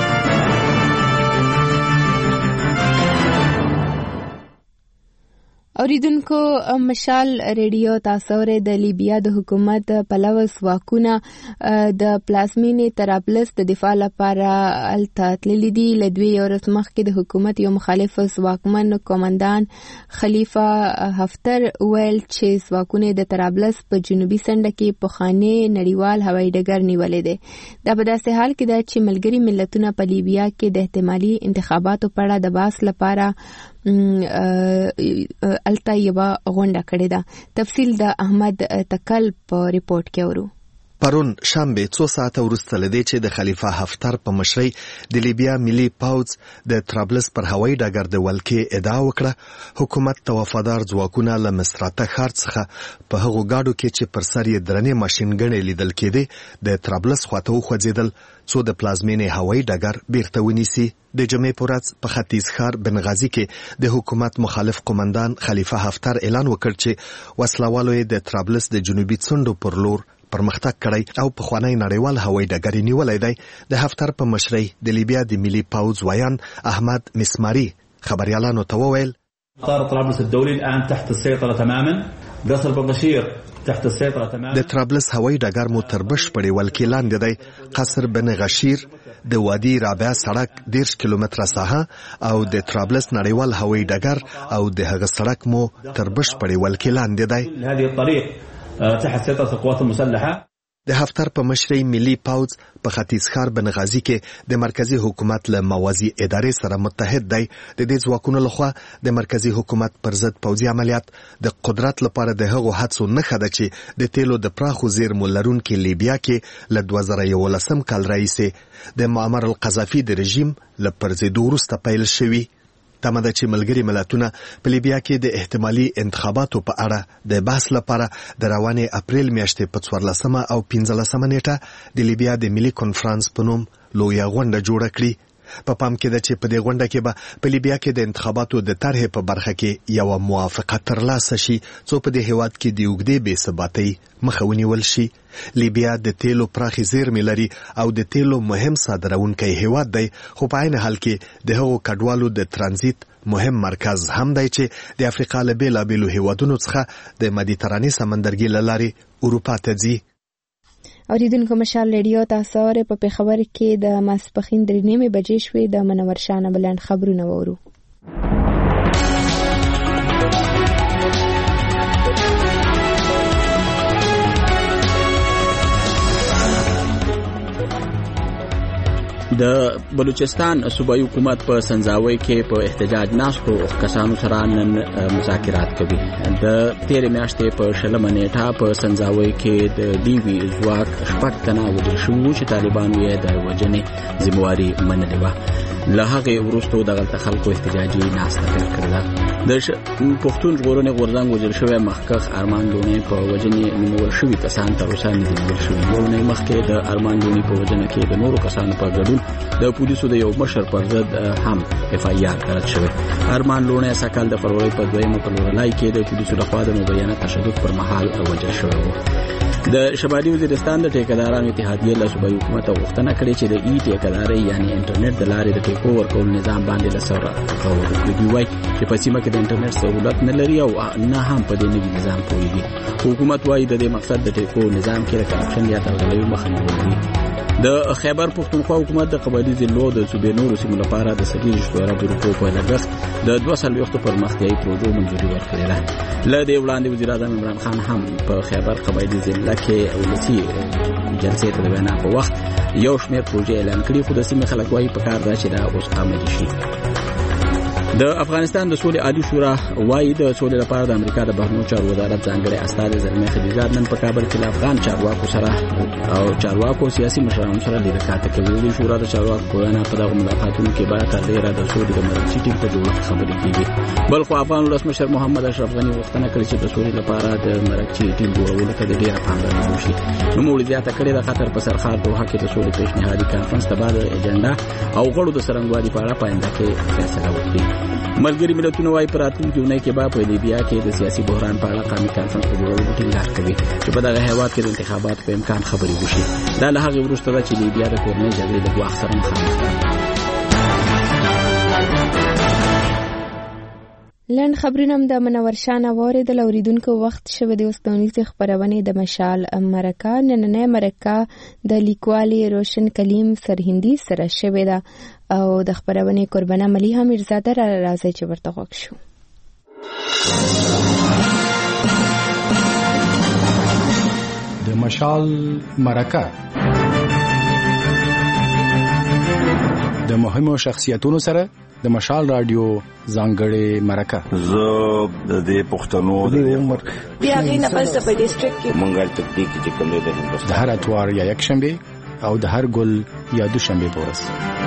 اوریدونکو مشال ریډیو تاسو ورې د لیبیا د حکومت پلوز واکونه د پلازمینې طرابلس د دفاع لپاره التاتللی دي. لدوی یو ورځ مخکې د حکومت یو مخالف ځواکمن قومندان خلیفه حفتر ویل چې ځواکونه د طرابلس په جنوبي سنډه کې پخوانی نړیوال هوایي ډګر نیولې دي. دا په داسې حال کې ده چې ملګری ملتونه په لیبیا کې د احتمالي انتخاباتو په اړه د بحث لپاره التا یبا غونډه کړې ده. تفصیل د احمد تکل په ریپورت کې ورو. پرون شنبه څو ساعته وروسته لدې چې د خلیفه حفتر په مشرۍ د لیبیا ملي پوځ د طرابلس پر هوایي ډګر د ولکې ادعا وکړه حکومت ته وفادار ځواکونه له مصراته ښار څخه په هغو ګاډو کې چې پر سر یې درنې ماشینګڼې لیدل کېدې د طرابلس خواته وخوځېدل څو د پلازمینې هوایي ډګر بیرته ونیسي. د جمعې په ورځ په ختیځ ښار بنغازي کې د حکومت مخالف قومندان خلیفه حفتر اعلان وکړ چې وسلوالو یې د طرابلس د جنوبي څنډو پر لور پرمختګ کړی او په خوانی نړیوال هوایي ډګر نیولای دی. د حفتر په مشرۍ د لیبیا د ملي پوځ ویان احمد مسماري خبريالانو ته وویل قطار طرابلس الدولي الان تحت السيطره تماما. قصر بنغشير تحت السيطره تماما. د طرابلس هوایي ډګر مو تر بشپړې ولکې لاندې دی. قصر بنغشیر د وادي رابعه سړک ډیرش کیلومتره ساحه او د طرابلس نړیوال هوایي ډګر او د هغه سړک مو تر بشپړې ولکې لاندې دی. هذه الطريق تحت سيطره القوات المسلحه. د حفتر په مشرۍ ملي پوځ په ختیځ ښار بنغازي کې د مرکزی حکومت له موازی ادارې سره متحد دی. د دې ځواکونو لخوا د مرکزی حکومت پر ضد پوځي عملیات د قدرت لپاره د هغو هڅو نښه ده چې د تیلو د پراخو زیرمو لرونکي لیبیا کې له دوه زره یولسم کال راهیسې د معمر القذافي د رژیم له پرځېدو وروسته پیل شوي. تمه ده چې ملګري ملتونه په لیبیا کې د احتمالي انتخاباتو په اړه د بحث لپاره د روانې اپریل میاشتې په څوارلسمه او پنځلسمه نیټه د لیبیا د ملي کنفرانس په نوم لویه غونډه جوړه کړي. په پام کې ده چې په دې غونډه کې به په لیبیا کې د انتخاباتو د طرحې په برخه کې یو موافقه ترلاسه شي څو په دې هیواد کې د اوږدې بې ثباتۍ مخه ونیول شي. لیبیا د تیلو پراخې زیرمې لري او د تیلو مهم صادرونکی هیواد دی، خو په عین حال کې د هغو کډوالو د ترانزیت مهم مرکز هم دی چې د افریقا له بېلابېلو هیوادونو څخه د مدیترانې سمندرګي له لارې اروپا ته ځي. اوریدونکو مشال ریډیو تاسو اورئ په پېښور کې د ماسپښین درې نیمې بجې شوې. د منور شاه نه بلند خبرونه وورو. د بلوچستان صوبایي حکومت په سنځاوي کې په احتجاج ناستو کسانو سره نن مذاکرات کوي. د تیرې میاشتې په شلمه نیټه په سنځاوي کې د ډیوي ځواک شپږ تنه وژل شوي چې طالبانو یې د وژنې ذمہواري منلې وه. له هغې وروسته دغلته خلکو احتجاجي ناسته پیل کړې ده. د پښتون ژغورنې غورځنګ وژل شوی مخکښ ارمان لونی په وژنې نومول شوي کسان تر اوسه نه دي نیول شوي. لونی مخکې د ارمان لونی په وژنه کې د نورو کسانو په ګډون د پولیسو د یو مشر پر ضد هم اف آی آر درج شوی. ارمان لونی سکل د فروری په دویمه په لورلای کې د پولیسو لخوا د مبینه تشدد پر مهال وژل شوی و. د شمالي وزیرستان د ټیکدارانو اتحادیې له صوبایي حکومت غوښتنه کړې چې د ای ټیکدارۍ یعنی انټرنیټ د لارې د ټیکو ورکول نظام باندې له سره غور وکړي. دوی وایي چې په سیمه کې د انټرنیټ سهولت نه لري او نه هم په دې نوي نظام پوهېږي. حکومت وایي د دې مقصد د ټیکو نظام کې د کرپشن یا درغلۍ مخه نیول دي. د خیبر پښتونخوا حکومت د قبایلي ضلعو د صوبې نورو سیمو لپاره د څلېرویشتو اربو روپیو په لګښت د دوه څلوېښتو پرمختیایي پروژو منظوري ورکړې ده. له دې وړاندې وزیر اعظم عمران خان هم په خیبر قبایلي ضلع کې ولسي جلسې ته د وینا په وخت یو شمېر پروژې اعلان کړي، خو د سیمې خلک وایي پکار ده چې دا اوس عملي شي. د افغانستان د سولې عالی شورا وایي د سولې لپاره د امریکا د بهرنیو چارو وزارت ځانګړی استازی زلمي خلیزاد نن په کابل کې له افغان چارواکو سره او چارواکو سیاسي مشرانو سره لیدکاته کوي. د شورا د چارواکو په وینا په دغه ملاقاتونو کې به تر ډیره د سولې د مرکزي ټیم په جوړښت خبرې کیږي. بلخو افغان ولسمشر محمد اشرف غني غوښتنه کړې چې د سولې لپاره د مرکزي ټیم جوړولو ته ډیره پاملرنه وشي. نوموړي زیاته کړې د قطر په سرخار دوحه کې د سولې پیشنهادي کانفرنس ته بعد اجنډا او غړو د څرنګوالي په اړه پاینده کې فیصله وکړي. ملګری ملتونه وايي پر راتلونکي اونۍ کې به په لیبیا کې د سیاسي بحران په اړه قومي کانفرنس جوړولو ټینګار کوي چې په دغه هیواد کې د انتخاباتو په امکان خبرې وشي. دا له هغې وروسته ده چې لیبیا د کورنۍ جګړې د ګواښ سره مخامخ ده. لنډ خبرونه هم د منور شاه نه واورېدل. اوریدونکو وخت شوی د اوسپنیزې خپرونې د مشال مرکه. نننۍ مرکه د لیکوالې روشن کلیم سرهندي سره شوې ده او د خپرونې قربانه ملیحه میرزاده را راځي چې ورته غوږ شو. د مشال مرکه د مهمو شخصیتونو سره د مشال رادیو ځانګړې مرکه. زه د دې پښتنو د عمر بیا غي نه بل څه په ډیسټریکټ کې مونږه تکتیک چې کوم دی د هندوستان د هر اتوار یا یک شنبه او د هر ګل یا دوشنبه پورس.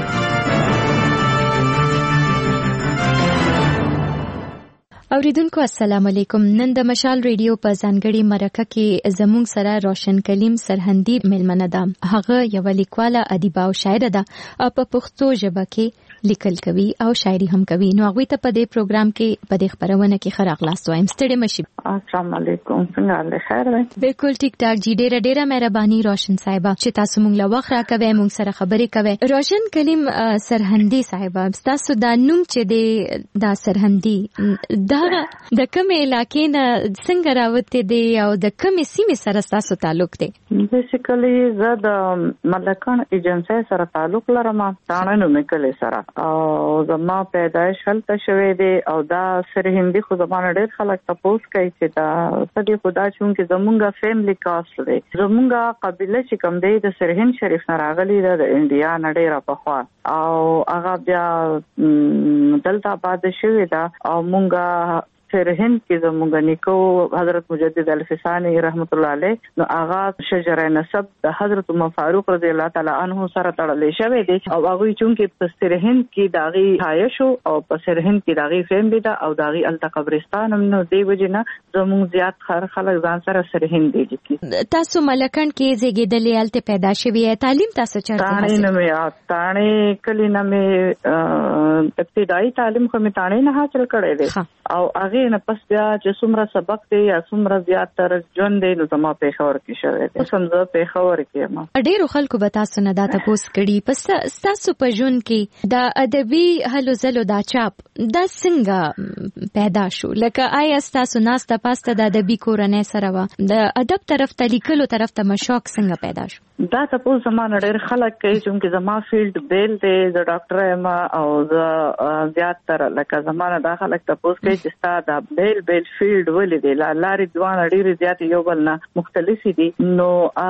اوریدونکو السلام علیکم. نن د مشال ریډیو په ځانګړي مرکه کې زموږ سره روشن کلیم سرهندي ملمنه ده. هغه یو لیکواله، ادیبه او شاعره ده او په پښتو ژبه کې لیکل کوي او شاعري هم کوي. نو هغه ته په دې پروګرام کې په دې خبرونه کې خراغ لاس وایم. ستړي مشي. السلام علیکم. څنګه حال خیر دی؟ بالکل ټیک ټاک جی. ډیره ډیره مهرباني روشن صاحب چې تاسو موږ له وخت راکوي، موږ سره خبرې کوي. روشن کلیم سرهندي صاحب، تاسو دا نوم چې دی دا سرهندي دا د کومې علاقې نه څنګه راوته دی او د کومې سیمې سره تاسو تعلق دی؟ بیسیکلی زه د ملکان ایجنسی سره تعلق لرم. تاڼه نومې کلی سره او زما پیدایش هلته شوی دی او دا سرهندي خو زمانه ډېر خلک تپوس کوي چې دا سدي خدا چونکې زمونږه فیملی کاست دی. زمونږه قبیله چې کوم دی د سرهند شریف نه راغلی ده، د انډیا نه ډېره پخوا او هغه بیا دلته آباد شوې ده او مونږه سرهند کې زموږ نیکو حضرت مجدد الفسانی رحمت الله علیه نو آغا شجره نسب د حضرت عمر فاروق رضی الله تعالی عنہ سره تړلې شوی دی او هغه چونکې په سرهند کې داغي عايشو او په سرهند کې داغي فهم دی او داغي الته قبرستان هم نو دی وجنه زموږ زیات خر خلک ځان سره سرهند دی کی تاسو ملکن کې زیږیدلې الته پیدا شوی تعلیم تاسو چرته تانه نه مې تانه کلی نه مې ابتدایي تعلیم خو مې تانه نه حاصل کړی دی او هغه نه پس بیا چې څومره سبق دی یا څومره زیات تر ژوند دی نو زما پېښور کې شوی دی څنګه پېښور کې ما ډېر خلکو به تاسو نه دا تاسو کړي پس تاسو په ژوند کې دا ادبي هلو زلو دا چاپ دا څنګه پیدا شو لکه آیا تاسو ناسته پاسته د ادبي کورنۍ سره و د ادب طرف ته لیکلو طرف ته مشوق څنګه پیدا شو دا تاسو زمانه ډېر خلک کوي چې زما فیلډ بیل دی د ډاکټر یم او د زیات تر لکه زمانه دا خلک تاسو کوي چې ستا د بیل بیل فیلډ ولې دی لارې دوان ډېر زیات یو بل نه مختلف دي نو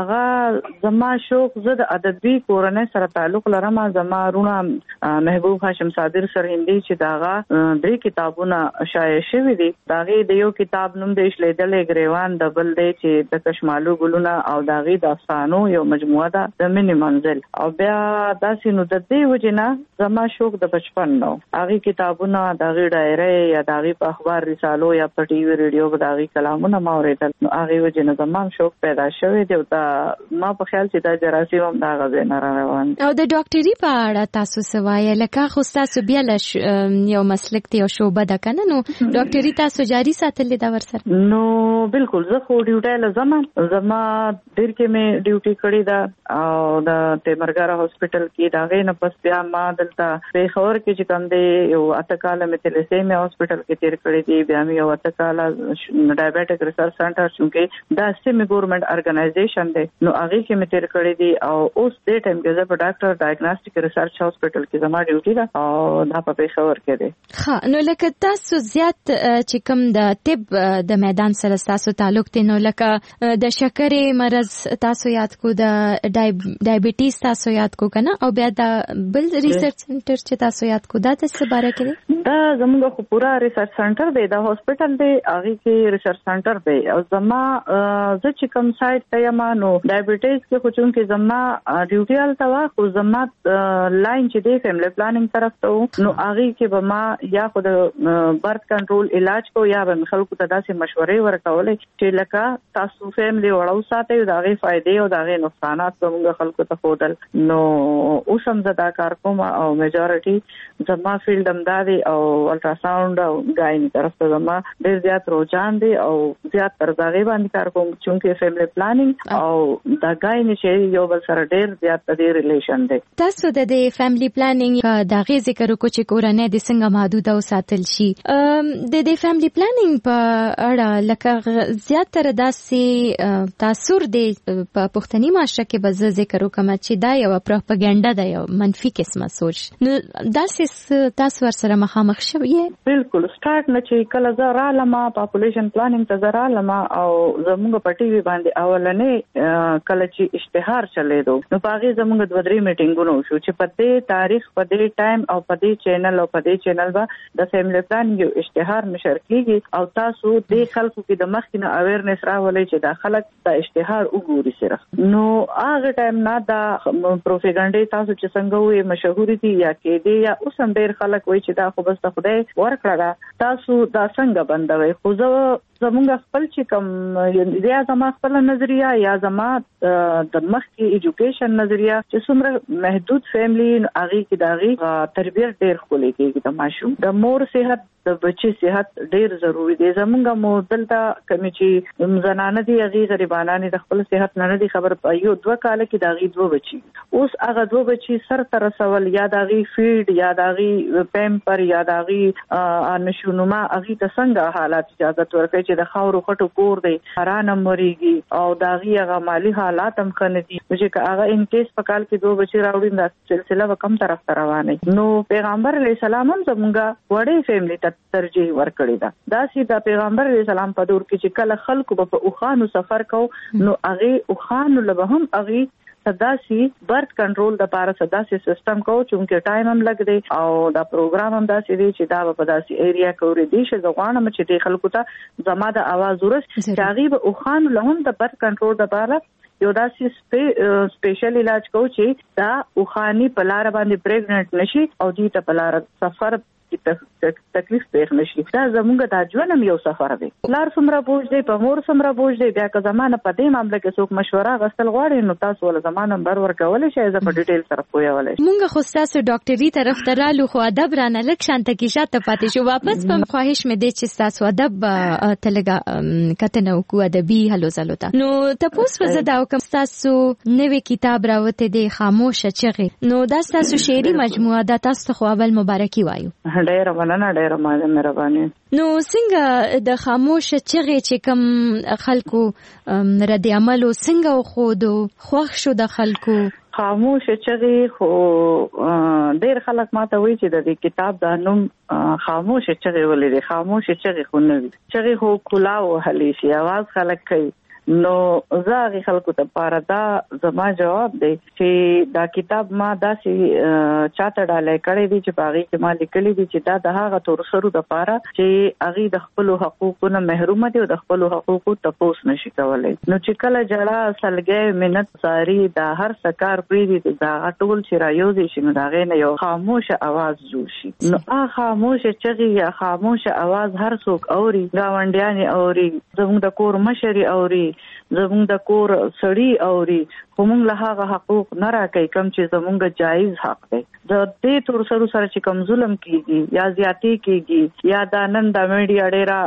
هغه زما شوق زه د ادبي کورنۍ سره تعلق لرم زما رونه محبوب هاشم صادر سرهندي چې داغه درې کتابونه شایع شوي دي داغه د یو کتاب نوم دی شلیدلې ګریوان د بل دی چې د کشمالو ګلونه او داغه داستانو یو مجموعه ده د مینی منزل او بیا داسې نو د دې وجنه زما شوق د بچپن نو هغه کتابونه داغه ډایری یا داغه په اخبار رسالو یا په ټي وي ریډیو داغه کلامونه ما اوریدل نو هغه وجنه زما شوق پیدا شوی دی او دا ما په خیال چې دا جراثیم هم دا غوې نه روان او د ډاکټري په اړه تاسو سوای لکه خو تاسو بیا له یو مسلک ته یو شوبه ده کنه نو ډاکټري تاسو جاری ساتلې دا ورسره نو بالکل زه خو ډیوټي لزم زما ډیر کې مې ډیوټي کړې ده او د تیمرګره هاسپټل کې دا غي نه پس بیا ما دلته پېښور کې چې کوم دی یو اتکاله مې تلسې مې هاسپټل کې تیر کړې دي بیا مې یو اتکاله ډایابټک ریسرچ سنټر چې دا سیمه ګورنمنت ارګنایزیشن دی نو هغه کې مې تیر کړې دي او اوس دې ټایم کې زه په ډاکټر ډایګنوستیک ریسرچ هاسپټل کې زما ډیوټي ده او دا په پېښور کې دی ها نو لکه تاسو زیات چې کوم د طب د میدان سره تاسو تعلق دی نو لکه د شکرې مرز تاسو یاد کو د ډایبټیز تاسو یاد کو کنه او بیا د بل ریسرچ سنټر چې تاسو یاد کو دا څه باره کې دا زموږ خو پورا ریسرچ سنټر دی دا هاسپټل دی هغه کې ریسرچ سنټر دی او زما زه چې کوم سایت ته یم نو ډایبټیز کې خو چون کې زما ډیوټي الته وا خو زما لاین چې دی فیملی پلانینګ طرف ته نو هغه کې به ما یا خو د برث کنټرول علاج کو یا به خلکو ته داسې مشورې ورکولې چې لکه تاسو فیملی وړو ساتي دا غي فائدې او دا غي نقصانات زموږ خلکو ته خودل نو اوس هم زدا کار کوم او میجورټي زما فیلډ هم دادي او الټرا ساوند او غاینی طرف ته زما ډیر زیات روجان دي او زیات تر دا غي باندې کار کوم چونکه فیملی پلانینګ او دا غاینی چې یو بل سره ډیر زیات د ریلیشن دی تاسو د دې فیملی پلانینګ دا غي ذکر وکړو چې کورنۍ د څنګه محدود او ساتل شي د دې فیملی پلانینګ په اړه لکه زیات تر داسې تاثیر دی په پښتني معاشره کې به ذکر وکم چې دا یو پروپاګاندا ده یو منفي قسمه سوچ نو داسې تاسو ورسره مخامخ شوی بالکل سٹارټ نه چې کله زه رالم پاپولیشن پلانینګ ته زه رالم او زموږ په ټي وي باندې اولنې کله چې اشتهار چلیدو نو پاغي زموږ د ودري میټینګونو شو چې په دې تاریخ په دې ټایم او په دې چینل او په دې چینل با د فیملی پلانینګ اشتهار نشر کیږي او تاسو د خلکو کې د مخکنه اویرنس راولې چې د خلک د اشتهار وګوري صرف نو هغه ټایم نه دا پروپاګاندا تاسو چې څنګه وي مشهور دي یا کې دي یا اوس هم ډیر خلک وایي چې دا خو بس د خدای ورکړه تاسو دا څنګه بندوي خو زه زموږ خپل چې کوم یا زما خپل نظریه یا زما د مخکې ایجوکیشن نظریه چې څومره محدود فیملی هغه کې داغي تربیت ډیر خولې کېږي د ماشوم د مور صحت د بچي صحت ډیر ضروری دی زموږ مو دلته کمی چې زنانه دي هغه غریبانه د خپل صحت نه دي خبر یو دوه کال کې داغي دوه بچي اوس هغه دوه بچي سر تر سوال یا داغي فیډ یا داغي پیمپر یا داغي نشونما هغه ته څنګه حالات اجازه ورکړي چې د خاورو خټو کور دی حرانه مریږي او داغي هغه مالی حالات هم خنه دي چې هغه ان کیس په کال کې دوه بچي راوړي دا سلسله وکم طرف ته روانه نو پیغمبر علی السلام هم زموږه وړې فیملی ته ترجیح ورکړی دا دا چې د پیغمبر علی السلام په دور کې چې کله خلکو په اوخانو سفر کو نو هغه اوخانو له هم هغه صداسي برث کنټرول د لپاره صداسي سیستم کو چې ټایم هم لګ دی او دا پروګرام هم داسې دی چې دا په داسې ایریا کې ورې دي چې زغوانه چې د خلکو ته زما د आवाज ورس تغیب او خان له هم د برث کنټرول د لپاره یو داسې سپیشل علاج کو چې دا او خاني په لار باندې پریګننټ نشي او دې ته په لار سفر تکلیف پیښ نشي. دا زموږ د ژوند هم یو سفر دی. لار څومره بوج دی په مور څومره بوج دی بیا که زمانه په دې معاملې کې څوک مشوره غوښتل غواړي نو تاسو ول زمانه بر ورکول شي زه په ډیټیل سره پوهیولای شم. مونږ خو تاسو ډاکټري طرف ته رالو خو ادب رانه لک شانته کې شاته پاتې شو واپس په خواهش مې دی چې تاسو ادب تلګه کتنه وکړو ادبي هلو زلو ته. نو تاسو په زدا کوم تاسو نوې کتاب راوته دی خاموش چغې نو دا تاسو شعري مجموعه ده تاسو خو اول مبارکي وایو. ډېر مننه ډېر مهرباني. نو څنګه د خاموش چغې چې کوم خلکو رد عمل څنګه خودو خوښ شو د خلکو خاموش چغې خو ډېر خلک ماته وایي چې د دې کتاب د نوم خاموش چغې ولې خاموش چغې خو نه وي چغې خو کلا وهلی شي आवाज خلک کوي نو زاغي خلکو ته پاره دا زما جواب دی چې دا کتاب ما داسې چاته ډالې کړې دي چې باغی کې ما لیکلي دي چې دا د هغه تور سرو د پاره چې اغي د خپل حقوقونو محروم دي او د خپل حقوقو تپوس نشي کولای نو چې کله جړه سلګې منت ساری دا هر سکار پری دي دا ټول چې رايوځي شي نو دا غي یو خاموش आवाज جوړ شي نو ا خاموش چغي یا خاموش आवाज هر څوک اوري گاونډیان اوري زموږ د کور مشري اوري زموږ د کور سړی اوري خو موږ له هغه حقوق نه راکې کم چې زموږ جایز حق دی د دې تور سره سره چې کم ظلم کیږي یا زیاتی کیږي یا د نن د میډیا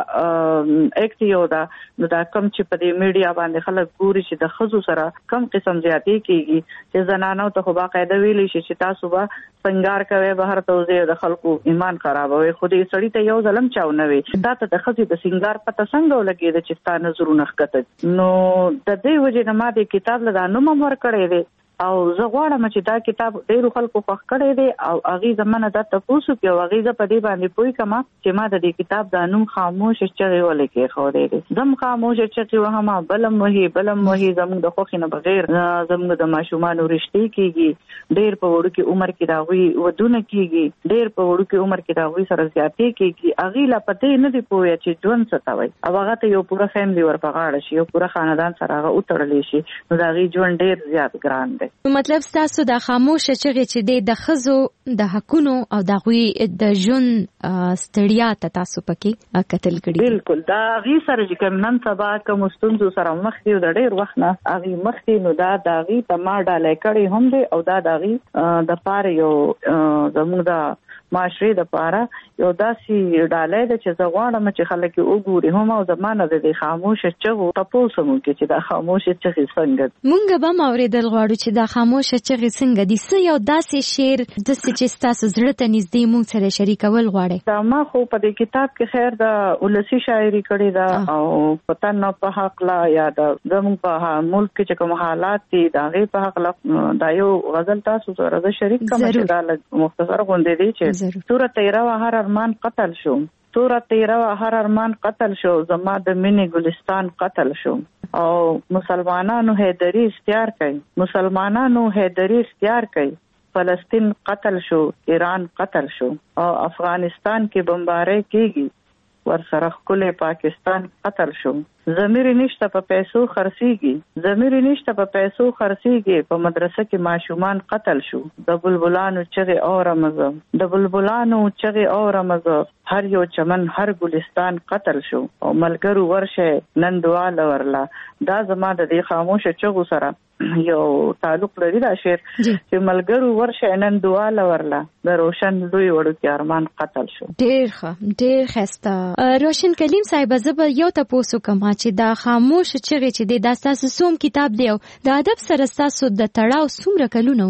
ډیره اکټیو دا نو دا کم چې په دې میډیا باندې خلک ګوري چې د خزو سره کم قسم زیاتی کیږي چې زنانو ته خو باقاعده ویلي شي چې تاسو به څنګه کوي بهر توزیع د خلکو ایمان خرابوي خو دې سړی ته یو ظلم چاونه وي دا ته د خزي د سنگار پته څنګه ولګي د چستا نظرونه ښکته نو د دې وجه نه ما د کتاب له نوم امر کړی دی او زه غواړم چې دا کتاب ډېر خلکو خوښ کړی دی او هغه زمانه د تاسو کې او هغه په دې باندې پوي کما چې ما د دې کتاب د نوم خاموش چغې ولې کې خو دی زم خاموش چغې وهما بلم وهي بلم وهي زموږ د خوښ نه بغیر زموږ د ماشومان ورشتي کیږي ډېر په وړو کې عمر کې راوي ودونه کیږي ډېر په وړو کې عمر کې راوي سره زیاتې کیږي هغه لا پته نه دی پوي چې ژوند څه تاوي او هغه ته یو پوره فیملی ورپغاړه شي یو پوره خاندان سره هغه اتړلې شي نو دا غي ژوند ډېر زیات ګران دی مطلب تاسو د خاموش چغې چې د خزو د حقونو او د غوي د جون ستړیا ته تاسو پکې قتل کړی بالکل دا غي سره چې کوم نن سبا کوم ستونزو سره مخ دي د ډېر وخت نه اغي مخ دي نو دا د غي په ما ډالې کړی هم دي او دا د غي د پاره یو زموږ د معاشري د پاره یو داسې ډالې د چې زغوانه چې خلک وګوري هم او زمانه د خاموش چغو تاسو مو کې چې د خاموش چغې څنګه مونږ به اوریدل غواړو چې د خاموش چغې څنګه دي څه یو داسې شعر د چې تاسو زړه ته نږدې مونږ سره شریکول غواړي دا ما خو په دې کتاب کې خیر د ولسی شاعري کړې ده او پته نه په حق لا یا د زموږ په ملک کې چې کوم حالات دي دا غي په حق لا دا یو غزل تاسو سره شریک کوم چې دا مختصر غونډې دي چې سورة تیرا هر ارمان قتل شو سورة تیرا هر ارمان قتل شو زما د مینې ګلستان قتل شو او مسلمانانو هیدری اختیار کړي مسلمانانو هیدری اختیار کړي فلسطین قتل شو ایران قتل شو او افغانستان کې بمبارۍ کیږي ورسره خپل پاکستان قتل شو ضمیر نشته په پیسو خرڅيږي ضمیر نشته په پیسو خرڅيږي په مدرسه کې ماشومان قتل شو د بلبلانو چغې او رمزه د بلبلانو چغې او رمزه هر یو چمن هر ګلستان قتل شو او ملګرو ورشه نن دعا لورلا دا زما د دې خاموش چغو سره یو تعلق لري دا شعر چې ملګرو ورشه نن دعا لورلا د روشن دوی وړو کې ارمان قتل شو ډېر ښه ډېر ښه روشن کلیم صاحب زه یو تاسو کوم چې دا خاموش چغې چې د تاسو سوم کتاب دی او د ادب سره تاسو د تړاو څومره کلونه وشو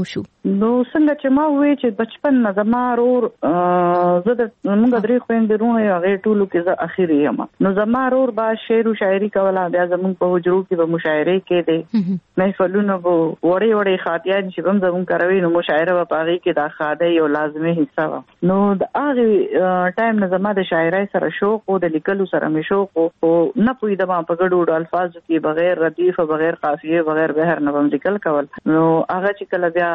نو څنګه چې ما وې چې بچپن نه زما رور زه د موږ درې خويندې رونه هغه ټولو کې زه اخیری یم. نو زما رور با شعر او شاعري کوله، بیا زموږ په حجرو کې به مشاعره کې دي، محفلونه وو، وړي وړي خاطیان چې هم زموږ کوي، نو مشاعره په هغه کې دا خاده یو لازمي حصہ و. نو د هغه ټایم نه زما د شاعرۍ سره شوق او د لیکلو سره مې شوق او نه پوي د ما په ګډوډ الفاظو کې بغیر ردیف بغیر قافیه بغیر بهر نه هم لیکل کول. نو هغه چې کله بیا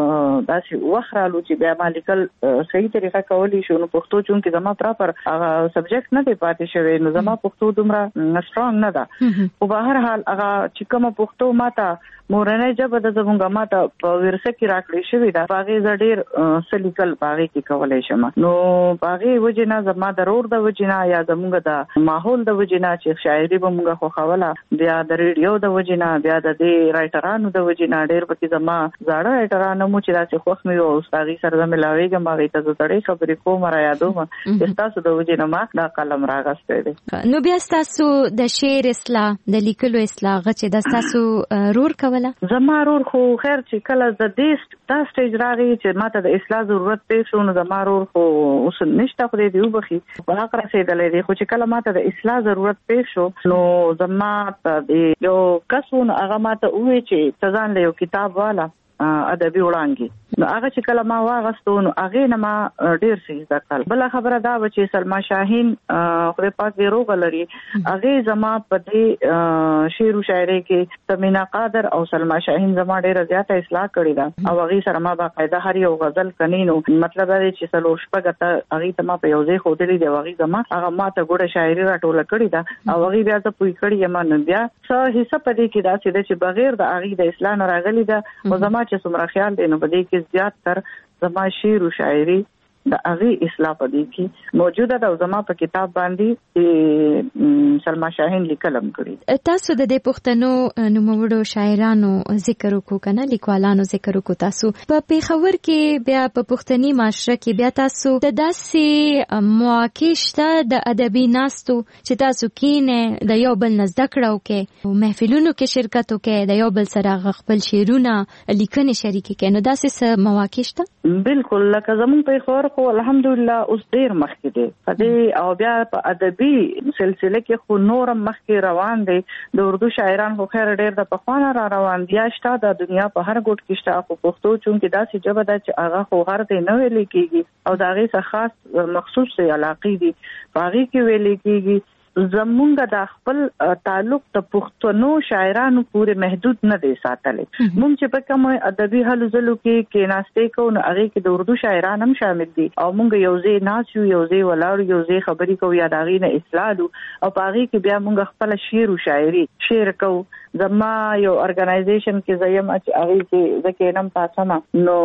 داسې وخرالو چې بیا ما لیکل صحیح طریقه کولی شو، نو پښتو چون کې زما پراپر هغه سبجیکټ نه دی پاتې شوی، نو زما پښتو دومره سترونګ نه ده. او په هر حال هغه چې کومه پښتو ماته مورنۍ ژبه د زمونږ ماته په ورثه کې راکړې شوې ده، هغه ز ډېر سلیکل هغه کې کولای شم. نو هغه وجنه زما ضرور د وجنه یا زمونږ د ماحول د وجنه چې شاعري به مونږه خو خوله، بیا د ریډیو د وجنه، بیا د دې رائټرانو د وجنه ډېر پکې زما زړه رائټرانو مو چې داسې خوښ مې او استادي سره د ملاويګم هغه ته زړې خبرې کوم را یادوم چې تاسو د وجنه ما دا قلم راغسته دي. نو بیا تاسو د شعر اصلاح د لیکلو اصلاح غچې د تاسو رور کوله؟ زما رور خو خیر چې کله د دې دا سټیج راغی چې ماته د اصلاح ضرورت پېښ شو، نو زما رور خو اوس نشته، خو دې یو بخي په هغه رسیدلې دی. خو چې کله ماته د اصلاح ضرورت پېښ شو، نو زما ته یو کسون هغه ماته وې چې تزان له یو کتاب والا ادبي وړاندې، نو هغه چې کله ما واغستو نو هغه نه ما ډیر څه زده کړل. بل خبره دا و چې سلما شاهین خدای پاک دې روغ لري، هغه زما په دې شعر او شاعري کې تمینا قادر او سلما شاهین زما ډیر زیاته اصلاح کړې ده، او هغه سره ما باقاعده هر یو غزل کنینو مطلب دا چې سلو شپږه هغه ته ما په یو ځای خودلې دی، هغه زما هغه ما ته ګوره شاعري راټوله کړې ده، او هغه بیا ته پوي کړې یم. نو بیا څه حصہ پدې کې دا چې د بغیر د هغه د اصلاح نه راغلي ده، او زما چې څومره خیال دی نو په دې کې زیات تر زما شعر او شاعري د هغه اصلاح پدې کې موجوده ده، او زما په کتاب باندې سلما شاهین لیکلم کړی. تاسو د دې پښتنو نوموړو شاعرانو ذکر وکړو کنه، لیکوالانو ذکر وکړو. تاسو په پیښور کې بیا په پښتني معاشره کې بیا تاسو د داسې مواقع شته د ادبي ناستو چې تاسو کینې د یو بل نزد کړو کې او محفلونو کې شرکت وکړي، د یو بل سره خپل شعرونه لیکنې شریک کړي، نو داسې مواقع شته؟ بالکل، لکه زمون پیښور خو الحمدلله اوس ډیر مخکې دی په دې، او بیا په ادبي سلسله کې خو نورم مخکې روان دی. د اردو شاعران خو خیر ډیر د پخوانه را روان دي، شته د دنیا په هر ګوټ کې شته، خو پښتو چونکې داسې ژبه ده چې هغه خو هر ځای نه ویل کېږي، او د هغې څخه خاص مخصوص علاقې دي په هغې کې ویل کېږي. زمونږ د خپل تعلق د پښتنو شاعرانو پورې محدود نه دی ساتلی. مونږ چې په کوم ادبي هلو ځلو کې کې ناشته کوو نو هغه کې د اردو شاعران هم شامل دي، او مونږ یو ځای ناسو، یو ځای ولاړ، یو ځای خبرې کوو یا د هغې نه اصلاح لو، او په هغې کې بیا مونږ خپل شعر او شاعري شعر کوو. زما یو ارګنایزیشن کې زیم چې هغه کې ځکه نم پاسمه نو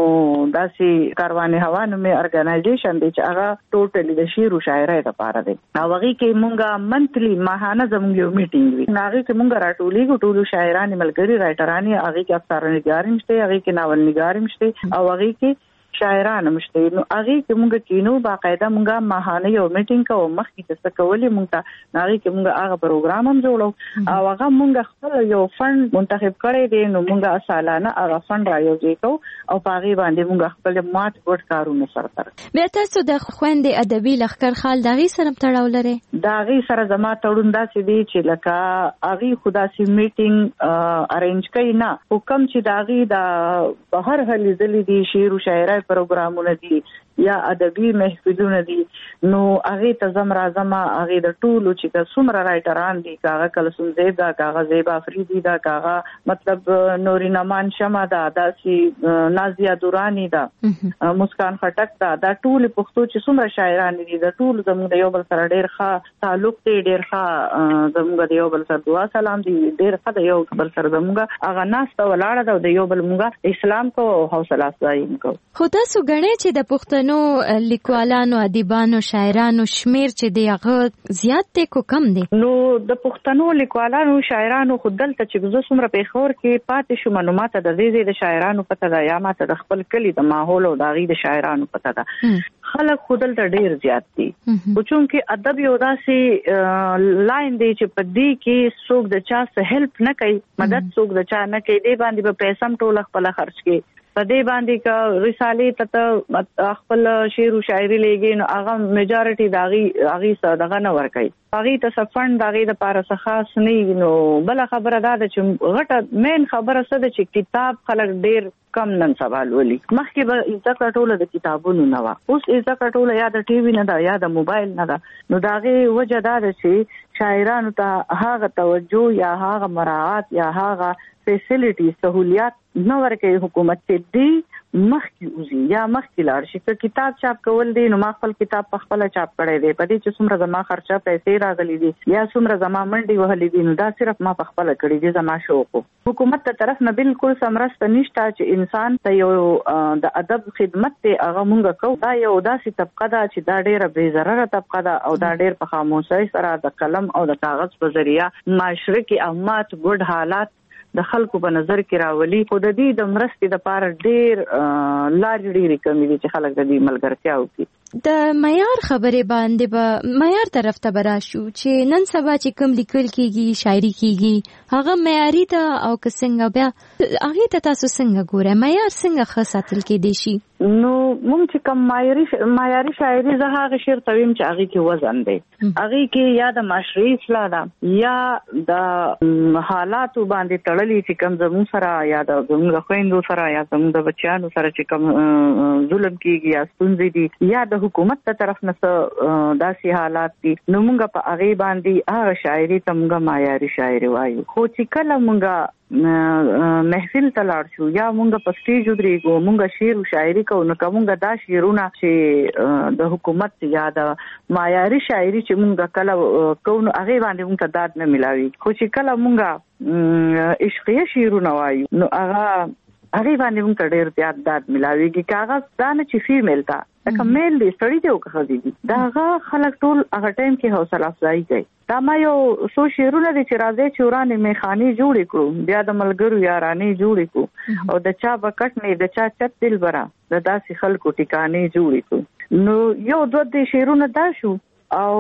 داسې کاروانې هوا نو مې ارګنایزیشن دی چې هغه ټوټلی د شعر او شاعرۍ لپاره دی، او هغه کې مونږه منتلی ماهانه زموږ یو میټینګ وي، هغه کې مونږ راټولېږو ټولو شاعران ملګري رائټران، هغه کې افسانه نګار مشته، هغه کې ناول نګار مشته، او هغه کې شاعران مشته. نو هغه کې مونږ کینو باقاعده مونږه ماهانه یو میټینګ کوو، مخکې څه کولې مونږ ته هغه کې مونږ هغه پروګرام هم جوړو، او هغه مونږ خپل یو فند منتخب کړی دی، نو مونږه سالانه هغه فند رايوځي کوو، او پاغي باندې مونږ خپل مات ګډ کارونه سره تر. بیا تاسو د خويندې ادبي لخر خال دغه سره تړاو لري؟ دغه سره زما تړون داسې دی چې لکه هغه خداسي میټینګ ارینج کړي نه، حکم چې دغه د بهر هلي ځلې دي شعر او شاعري پروګرامونه دي یا ادبي محفلونه دي، نو هغه ته زم راځم، هغه د ټولو چې څومره رائټران دي، کاغه کلسوم زیب دا، کاغه زیب افریدي دا، کاغه مطلب نوري نمان شمه دا، داسي نازیه دورانی دا، مسکان خټک دا، دا ټول پښتو چې څومره شاعران دي، دا ټول زموږ د یو بل سره ډیر ښه تعلق دی، ډیر ښه زموږ د یو بل سره دعا سلام دي، ډیر ښه د یو بل سره زموږ هغه ناسته ولاړه ده، د یو بل موږ اسلام کو حوصله افزایی کو. خو تاسو غړې چې د پښتنو لیکوالانو، ادیبانو، شاعرانو شمیر چې دی هغه زیات دی کو کم دی؟ نو د پښتنو لیکوالانو شاعرانو خود دلته چې زه څومره پیښور کې پاتې شوم، نو ماته د دې د شاعرانو پته ده، یا ماته د خپل کلی د ماحول او د هغې د شاعرانو پته ده. خلک خود دلته ډیر زیات دي، خو چونکې ادب یو داسې لاین دی چې په دې کې څوک د چا څه هیلپ نه کوي، مدد څوک د چا نه کوي، دې باندې به پیسې هم ټوله خپله خرچ کوي، په دې باندې ک رسالې ته خپل شعر او شاعري لګي نو هغه میجارټي داغي هغه صدقه نه ور کوي هغه ته سفند داغي د پاره څه خاص نه نو بل خبره دا ده چې غټه مین خبره څه ده چې کتاب خلک ډیر کم نن سوال ولي مخکې به عزت ټوله د کتابونو نه و اوس عزت ټوله یا د ټي وي نه ده یا د موبایل نه ده نو داغه وجه دا ده چې شاعرانو ته هغه توجه یا هغه مراعات یا هغه فیسیلیټي سہولیات نو ورکه حکومت چې دی مخکې اوزي یا مخکې لاړ شي چې کتاب چاپ کول دي نو ما خپل کتاب په خپل چاپ کړی دی په دې چې څومره زما خرچه پیسې راغلي دي یا څومره زما منډي وهلي دي نو دا صرف ما په خپل کړی دي زما شوق حکومت ته طرف نه بالکل سمرسته نشته چې انسان ته یو د ادب خدمت ته هغه مونږ کو دا یو داسې طبقه ده چې دا ډیره بې ضرره طبقه ده او دا ډیر په خاموشۍ سره د قلم او د کاغذ په ذریعہ معاشره کې امات ګډ حالات د خلکو په نظر کې راولي خو د دې د مرستې د پاره ډیر لارې ډېرې کمې دي چې خلک د دې ملګرتیا وکړي د معیار خبرې باندې به معیار طرف ته براشو چې نن سبا چې کوم لیکل کیږي شاعري کیږي هغه معیاري ته او که څنګه بیا هغه ته تاسو څنګه ګورئ معیار څنګه ښه ساتل کېدی شي نو مونږ چې کوم معیاري معیاري شاعري زه هغه شعر تویم چې هغه کې وزن دی هغه کې یا د معاشري اصلاح ده یا د حالاتو باندې تړلې چې کوم زموږ سره یا د زموږ خويندو سره یا زموږ د بچیانو سره چې کوم ظلم کیږي یا ستونزې دي یا د حکومت ته طرف نه داسې حالات دي نو مونږ په هغه باندې هغه شاعري ته مونږ معیاري شاعري وایو خو چې کله مونږ محفل ته لاړ شو یا مونږ په سټیج ودرېږو مونږ شعر او شاعري کوو نو کومه دا شعرونه چې د حکومت یا د معیاري شاعري چې مونږ کله کوو هغه باندې مونږ ته داد نه ملاوي خو چې کله مونږ عشقي شعرونه وایو نو هغه هغه باندې مونږ ته ډېر زیات داد ملاويږي کاغذ دا نه چې فیمیل تا لکه میل دی سړی دی او که ښځه دي دا هغه خلک ټول هغه ټایم کې حوصله افزایي کوي دا ما یو څو شعرونه دي چې راځي چې ورانې میخانې جوړې کړو بیا د ملګرو یارانې جوړې کړو او د چا بکټ نه د چا چت دل برا د داسې خلکو ټکانې جوړې کړو نو یو دوه دې شعرونه دا شو او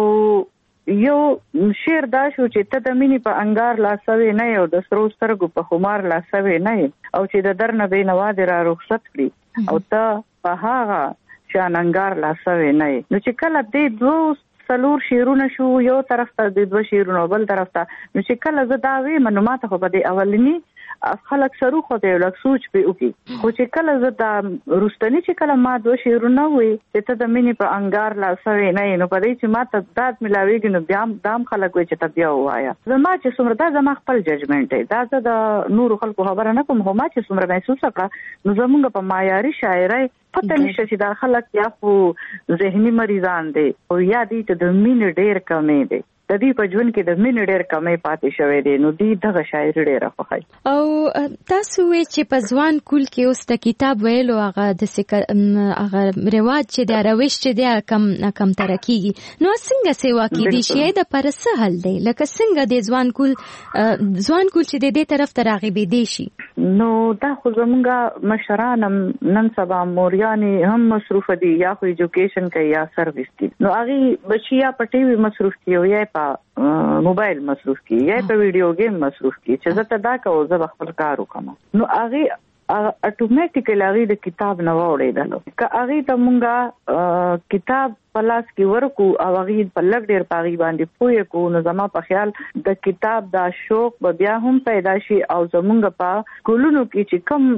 یو شعر دا شو چې ته د مینې په انګار لاسوي نه یو د سرو سترګو په خمار لاسوي نه او چې د درنه به نواد را رخصت کړي او ته په هغه شاننګار لاسوي نه نو چې کله دې دوه څلور شعرونه شو یو طرف ته د دوه شعرونو بل طرف ته نو چې کله زه دا وې معلومات خو په دې اولنی خلک سره خو ته لږ سوچ په وکي خو چې کله زه دا روستنی چې کله ما دوه شعرونه وې چې ته د مینې په انګار لاسوي نه نو په دې چې ما ته داد ملاويږي نو بیا دام خلک وې چې ته بیا وایا زما چې څومره دا زما خپل ججمنټ دی دا زه د نور خلکو خبره نه کوم هما چې څومره محسوس کړه نو زمونږ په معیاري شاعرۍ پته نشته چې دا خلک یا خو ذهني مریضان دي او یا دې ته د مینې ډېر کمې دي د دې په ژوند کې د مینې ډېر کمې پاتې شوې دي نو دې دغه شاعري ډېره خوښي او تاسو وی چې په ځوان کول کې اوس د کتاب ویلو هغه د هغه رواج چې د روش چې د کم کم تر کیږي نو څنګه سیوا کې دي شي د پر څه حل دی لکه څنګه د ځوان کول ځوان کول چې د دې طرف ته راغبي دي شي نو دا خو زمونږه مشران نن سبا موریاني هم مصروف دي یا خو ایجوکیشن کوي یا سرویس دي نو هغه بچیا په ټي وي مصروف دي یا موبایل مصروف کی یا په ویډیو گیم مصروف کی چې زه ته دا کوم زه خپل کار وکم نو هغه اتوماتیکلی هغه د کتاب نه وړېدل که هغه ته مونږه کتاب پلاس کې ورکو او هغه په لګ ډیر پاغي باندې پوهه کو نو زما په خیال د کتاب دا شوق به بیا هم پیدا شي او زمونږ په کولونو کې چې کم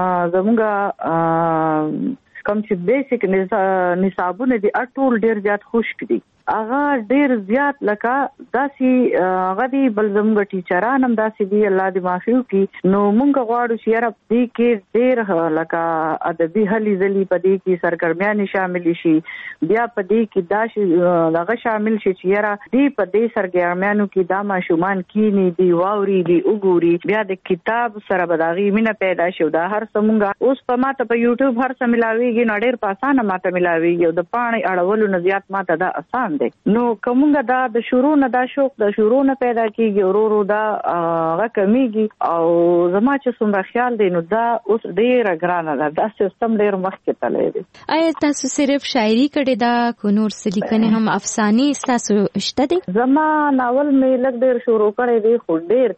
زمونږ کم چې بیسیک نصابونه دي اټول ډیر زیات خوشک دي هغه ډیر زیات لکه داسي هغه دی بل زموږ ټیچران هم داسي دی الله دې معافي وکړي نو مونږ غواړو چې یاره دې کې ډیر لکه ادبي هلي ځلي په دې کې سرګرمیان شامل شي بیا په دې کې دا هغه شامل شي چې یاره دې په دې سرګرمیانو کې دا ماشومان کینی دی واوري دی وګوري بیا د کتاب سره بداغي مینه پیدا شو دا هر څنګه اوس په ماته په یوټیوب هر څه ملاويږي نو ډیر په اسانه ماته ملاويږي او د پاڼې اړولو نه زیات ماته دا آسان دی نو کومه دا د شروع نه دا شوق د شروع نه پیدا کیږي ورورو دا هغه کمیږي او زما چې څومره خیال دی نو دا اوس ډیره ګرانه ده دا سیستم ډیر مخکې تللی دی آیا تاسو صرف شاعري کړې دا کو نور څه لیکنې هم افسانې تاسو شته دي زما ناول مې لږ ډیر شروع کړی دی خو ډیر کم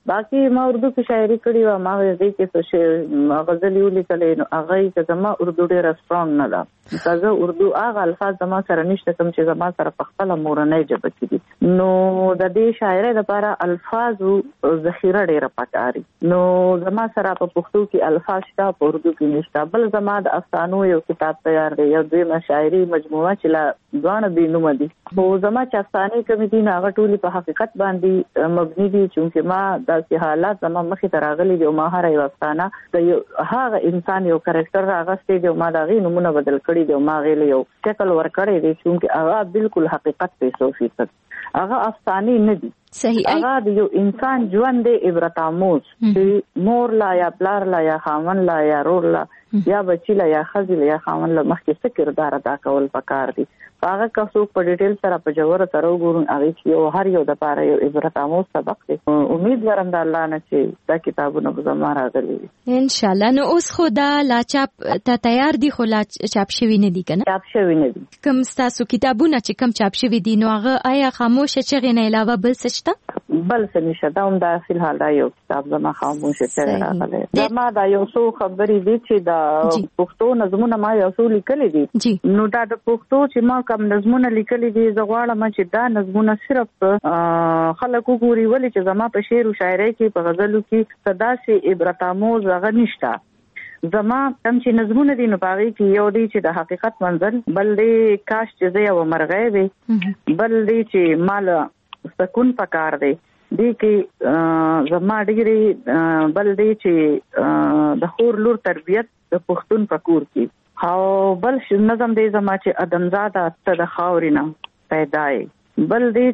باقي ما اردو کې شاعري کړې و، ما دې کې څه غزل یو لیکلې نو هغه چې زما اردو ډېر سترونګ نه ده. تازه اردو هغه الفاظ زما سره نشته کوم چې زما سره په خپل مورنۍ ژبه کې دي. نو د دې شاعرۍ لپاره الفاظو ذخیره ډېره پکاري. نو زما سره په پښتو کې الفاظ شته، په اردو کې نشته. بل زما د افسانو یو کتاب تیار دی، یو دوی شاعري مجموعه چې لا دوانه بینومه دي. خو زما چې افسانې کومې دي هغه ټولې په حقیقت باندې مبني دي، چې ما داسې حالات زما مخې ته راغلي دي او ما هره یو افسانه د یو هغه انسان یو کرکټر راغستی دی او ما د هغې نومونه بدل کړي دي او ما هغې له یو شکل ورکړی دی، چې هغه بالکل حقیقت دی سو فیصد. هغه افسانې نه دي، هغه د یو انسان ژوند دی عبرت آموز، چې مور لا یا پلار لا یا خاوند لا یا رور لا یا بچی لا یا ښځې لا یا خاوند له مخکې څه کردار ادا کول پکار دي. هغه که څوک په ډیټیل سره په جوړه سره وګورون هغه چې یو هر یو د پاره یو عبرت آموز سبق دی. امید لرم د الله نه چې دا کتابونه به زما راغلي ان شاء الله. نو اوس خو دا لا چاپ ته تیار دي، خو لا چاپ شوی نه دي کنه؟ چاپ شوی نه دي. کوم تاسو کتابونه چې کوم چاپ شوی دي نو هغه آیا خاموشه چغې نه علاوه بل څه شته؟ بل څه نشته. دا هم دا فلحال دا یو کتاب زما خاموشه چغې راغلی. زما دا یو څو خبرې دي چې د پښتو نظمونه ما یو څو لیکلي دي. نو دا د پښتو چې ما کوم نظمونه لیکلي دي زه غواړم چې دا نظمونه صرف خلک وګوري، ولې چې زما په شعر او شاعرۍ کې په غزلو کې صدا سي عبرت آموز هغه نشته. زما کوم چې نظمونه دي نو پاغي کې یو دی چې د حقیقت منزل، بل دی کاش چې زه یو مرغۍ وي، بل دی چې مال سکون پکار دی دی کې زما ډیری، بل دی چې د خور لور تربیت د پښتون پکور کې، او بل نظم دی زما چې ادمزاده ته د خاورې نه پیدای، بل دی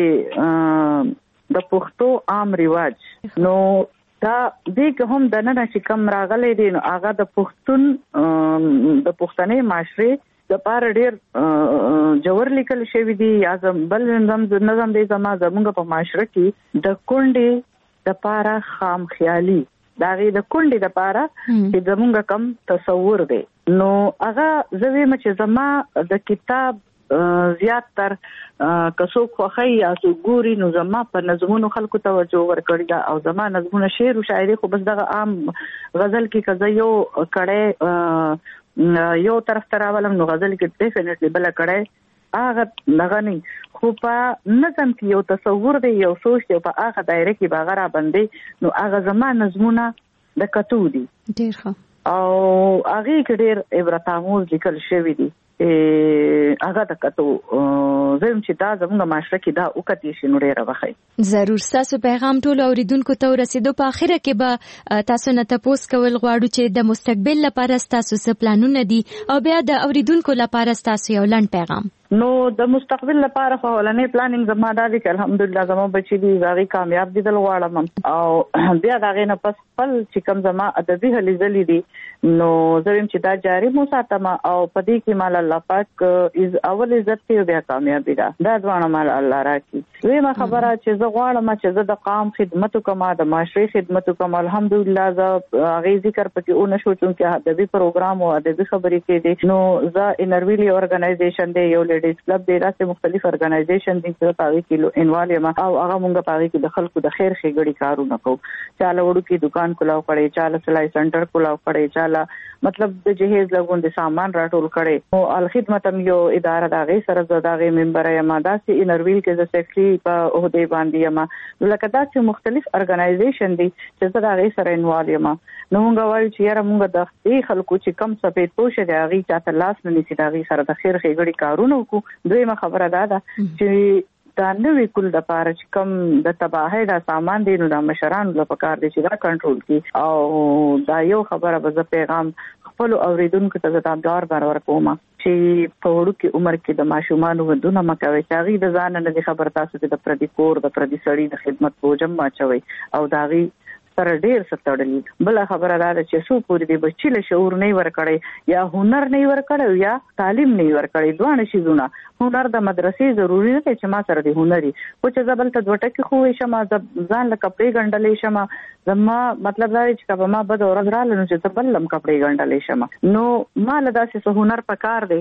چې د پښتو عام رواج. نو دا دی که هم د نن چې کم راغلی دی نو هغه د پښتون د پښتنې معاشرې د پاره ډېر جوړ لیکل شوی دی. یا بل نظم نظم دی زما زمونږ په معاشره کې د کونډې د پاره خام خیالي، دا غي د کونډې د پاره چې زمونږ کم تصور دی. نو هغه زوی چې زما د کتاب زیات تر کسو خوخی یا سو ګوري نو زما په نظمونو خلکو توجه ورکړی دا، او زما نظمونه شعر او شاعري خو بس دغه عام غزل کې کزه یو کړه یو طرف ته راولم نو غزل کې ډیفینټلی بل کړه هغه لغنی، خو په نظم کې یو تصور دی، یو سوچ دی، په هغه دایره کې باغ را باندې نو هغه زما نظمونه د کتو دي ډیر ښه، او هغه کې ډیر عبرت آموز لیکل شوی دی. هغه د کتو زم چې دا زموږ معاشره کې دا وکړي شي نو ډیره وخی. ضرور تاسو پیغام ټول اوریدونکو ته ورسېدو. په اخره کې به تاسو نه تاسو کول غواړو چې د مستقبل لپاره تاسو څه پلانونه دي او بیا د اوریدونکو لپاره تاسو یو لنډ پیغام. نو د مستقبل لپاره خو ولنې پلانینګ زما دا دي چې الحمدلله زما بچی دي زاغي کامیاب دي دل غواړم، او بیا دا غینه پس خپل چې کوم زما ادبي هلي ځلې دي نو زم چې دا جاری مو ساتم، او پدې کې مال الله پاک از اول عزت ته بیا کامیابی ده، دا ځوانه مال الله راکړي. ویمه خبره چې زه غواړم چې زه د قام خدمت وکم، د معاشري خدمت وکم. الحمدلله زه هغه ذکر پکې اون شو چې ادبي پروګرام او ادبي خبرې کې دي. نو زه انرویلی اورګنایزیشن دی، یو لیډیز کلب دی، راته مختلف اورګنایزیشن دي چې پاوی کې انوال یم، او هغه مونږ پاوی کې د خلکو د خیر ښېګړي کارونه کوو. چاله وړو کې دکان کولاو کړي، چاله سلای سنټر کولاو کړي، چاله مطلب د جهیز لګون د سامان راټول کړي. او الخدمت هم یو اداره دا غي سره زداغه ممبر یم، داسې انرویل کې د سیکرټري په عہده باندې یم، لکه داسې مختلف اورګنایزیشن دي چې زه دا غي سره انوال یم. نو موږ وایو چې یاره موږ د دې خلکو چې کم سپېد پوښه دی هغه چاته لاس نه نيسي، دا غي سره د خیر ښېګړي کارونه وکړو. دویمه خبره دا ده چې دا نوې کول د پاره چې کم د تباہی دا سامان دی نو د مشرانو لپاره پکار دي چې دا کنټرول کړي. او دا یو خبره به زه پیغام خپل اوریدونکو ته دا دار بار ورکوم چې په وړو کې عمر کې د ماشومان ودونه مکوي، چې هغه د ځان نه د خبر تاسو ته د پردي کور د پردي سړی د خدمت بوجم ماچوي، او دا غي سره ډیر ستړلی. بل خبره دا چې څو پوری دی بچی له شعور نه ورکړي یا هنر نه ورکړي یا تعلیم نه ورکړي، دوه شیزونه. هنر د مدرسې ضروری نه چې ما سره دی هنري، خو چې زبل ته دوټه خو شمه ځان له کپڑے ګنډلې شمه، زما مطلب دا چې کبه ما بد اورز را لنو چې تبلم کپڑے ګنډلې شمه. نو ما له داسې هنر پکار دی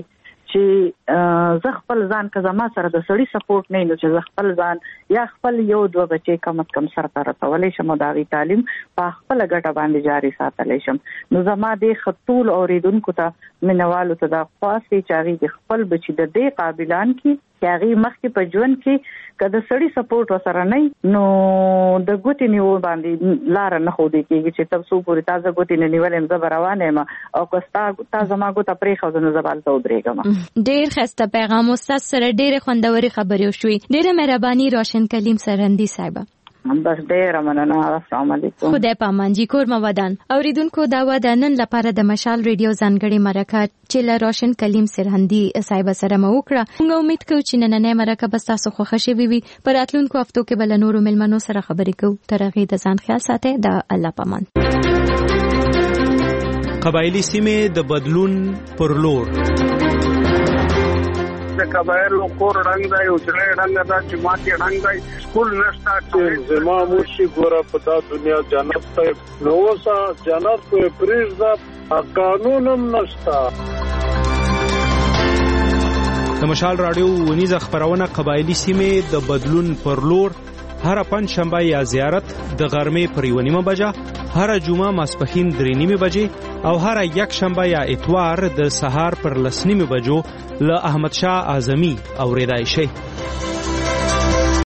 چې زه خپل ځان که زما سره د سړي سپورټ نه نو چې زه خپل ځان یا خپل یو دوه بچي کم از کم سره رسولی شم او د هغې تعلیم په خپله ګټه باندې جاري ساتلی شم. نو زما دې ټول اورېدونکو ته مینوالو ته دا خواست دی چې هغې د خپل بچي د دې قابلان کړي چې هغې مخکې په ژوند کې که د سړي سپورټ ورسره نه نو د ګوتې نیول باندې لاره نه ښودل کېږي چې تر څو پورې تا زه ګوتې نه نیولې یم زه به روانه یم او که تا زما ګوته پرېښوده نو زه به هلته ودرېږم. ډېر ښایسته پیغام ستاسو سره ډېرې خوندورې خبرې وشوې. ډېره مهرباني روشن کلیم سرهندي صاحبه. بس ډېره مننه. السلام علیکم. خدای پامان جی کور مو ودان. اوریدونکو دا و د نن لپاره د مشال ریډیو ځانګړې مرکه چې له روشن کلیم سرهندي صاحب سره مو وکړه. موږ امید کوو چې نننۍ مرکه به تاسو خوښه شوي وي. په راتلونکو هفتو کې به له نورو مېلمنو سره خبرې کوو. تر هغې د ځان خیال ساتئ. د الله پامان. قبایلی سیمې د بدلون پر لور. د قبایلو کور رنګ دی او چې رنګ دا چې ماته رنګ دی سکول نشته چې زما مرشي ګوره په دا دنیا جنت ته نو وسه جنت په پریزه قانونم نشته. د مشال رادیو ونیزه خبرونه قبایلی سیمې د بدلون پر لور هر پنځ شنبه یا زیارت د غرمې پر یو نیمه بجه، هر جمعه ماسپښین درې نیمه بجې او هر یک شنبه یا اتوار د سهار پر لس نیمه بجو له احمد شاه اعظمي اوریدای شي.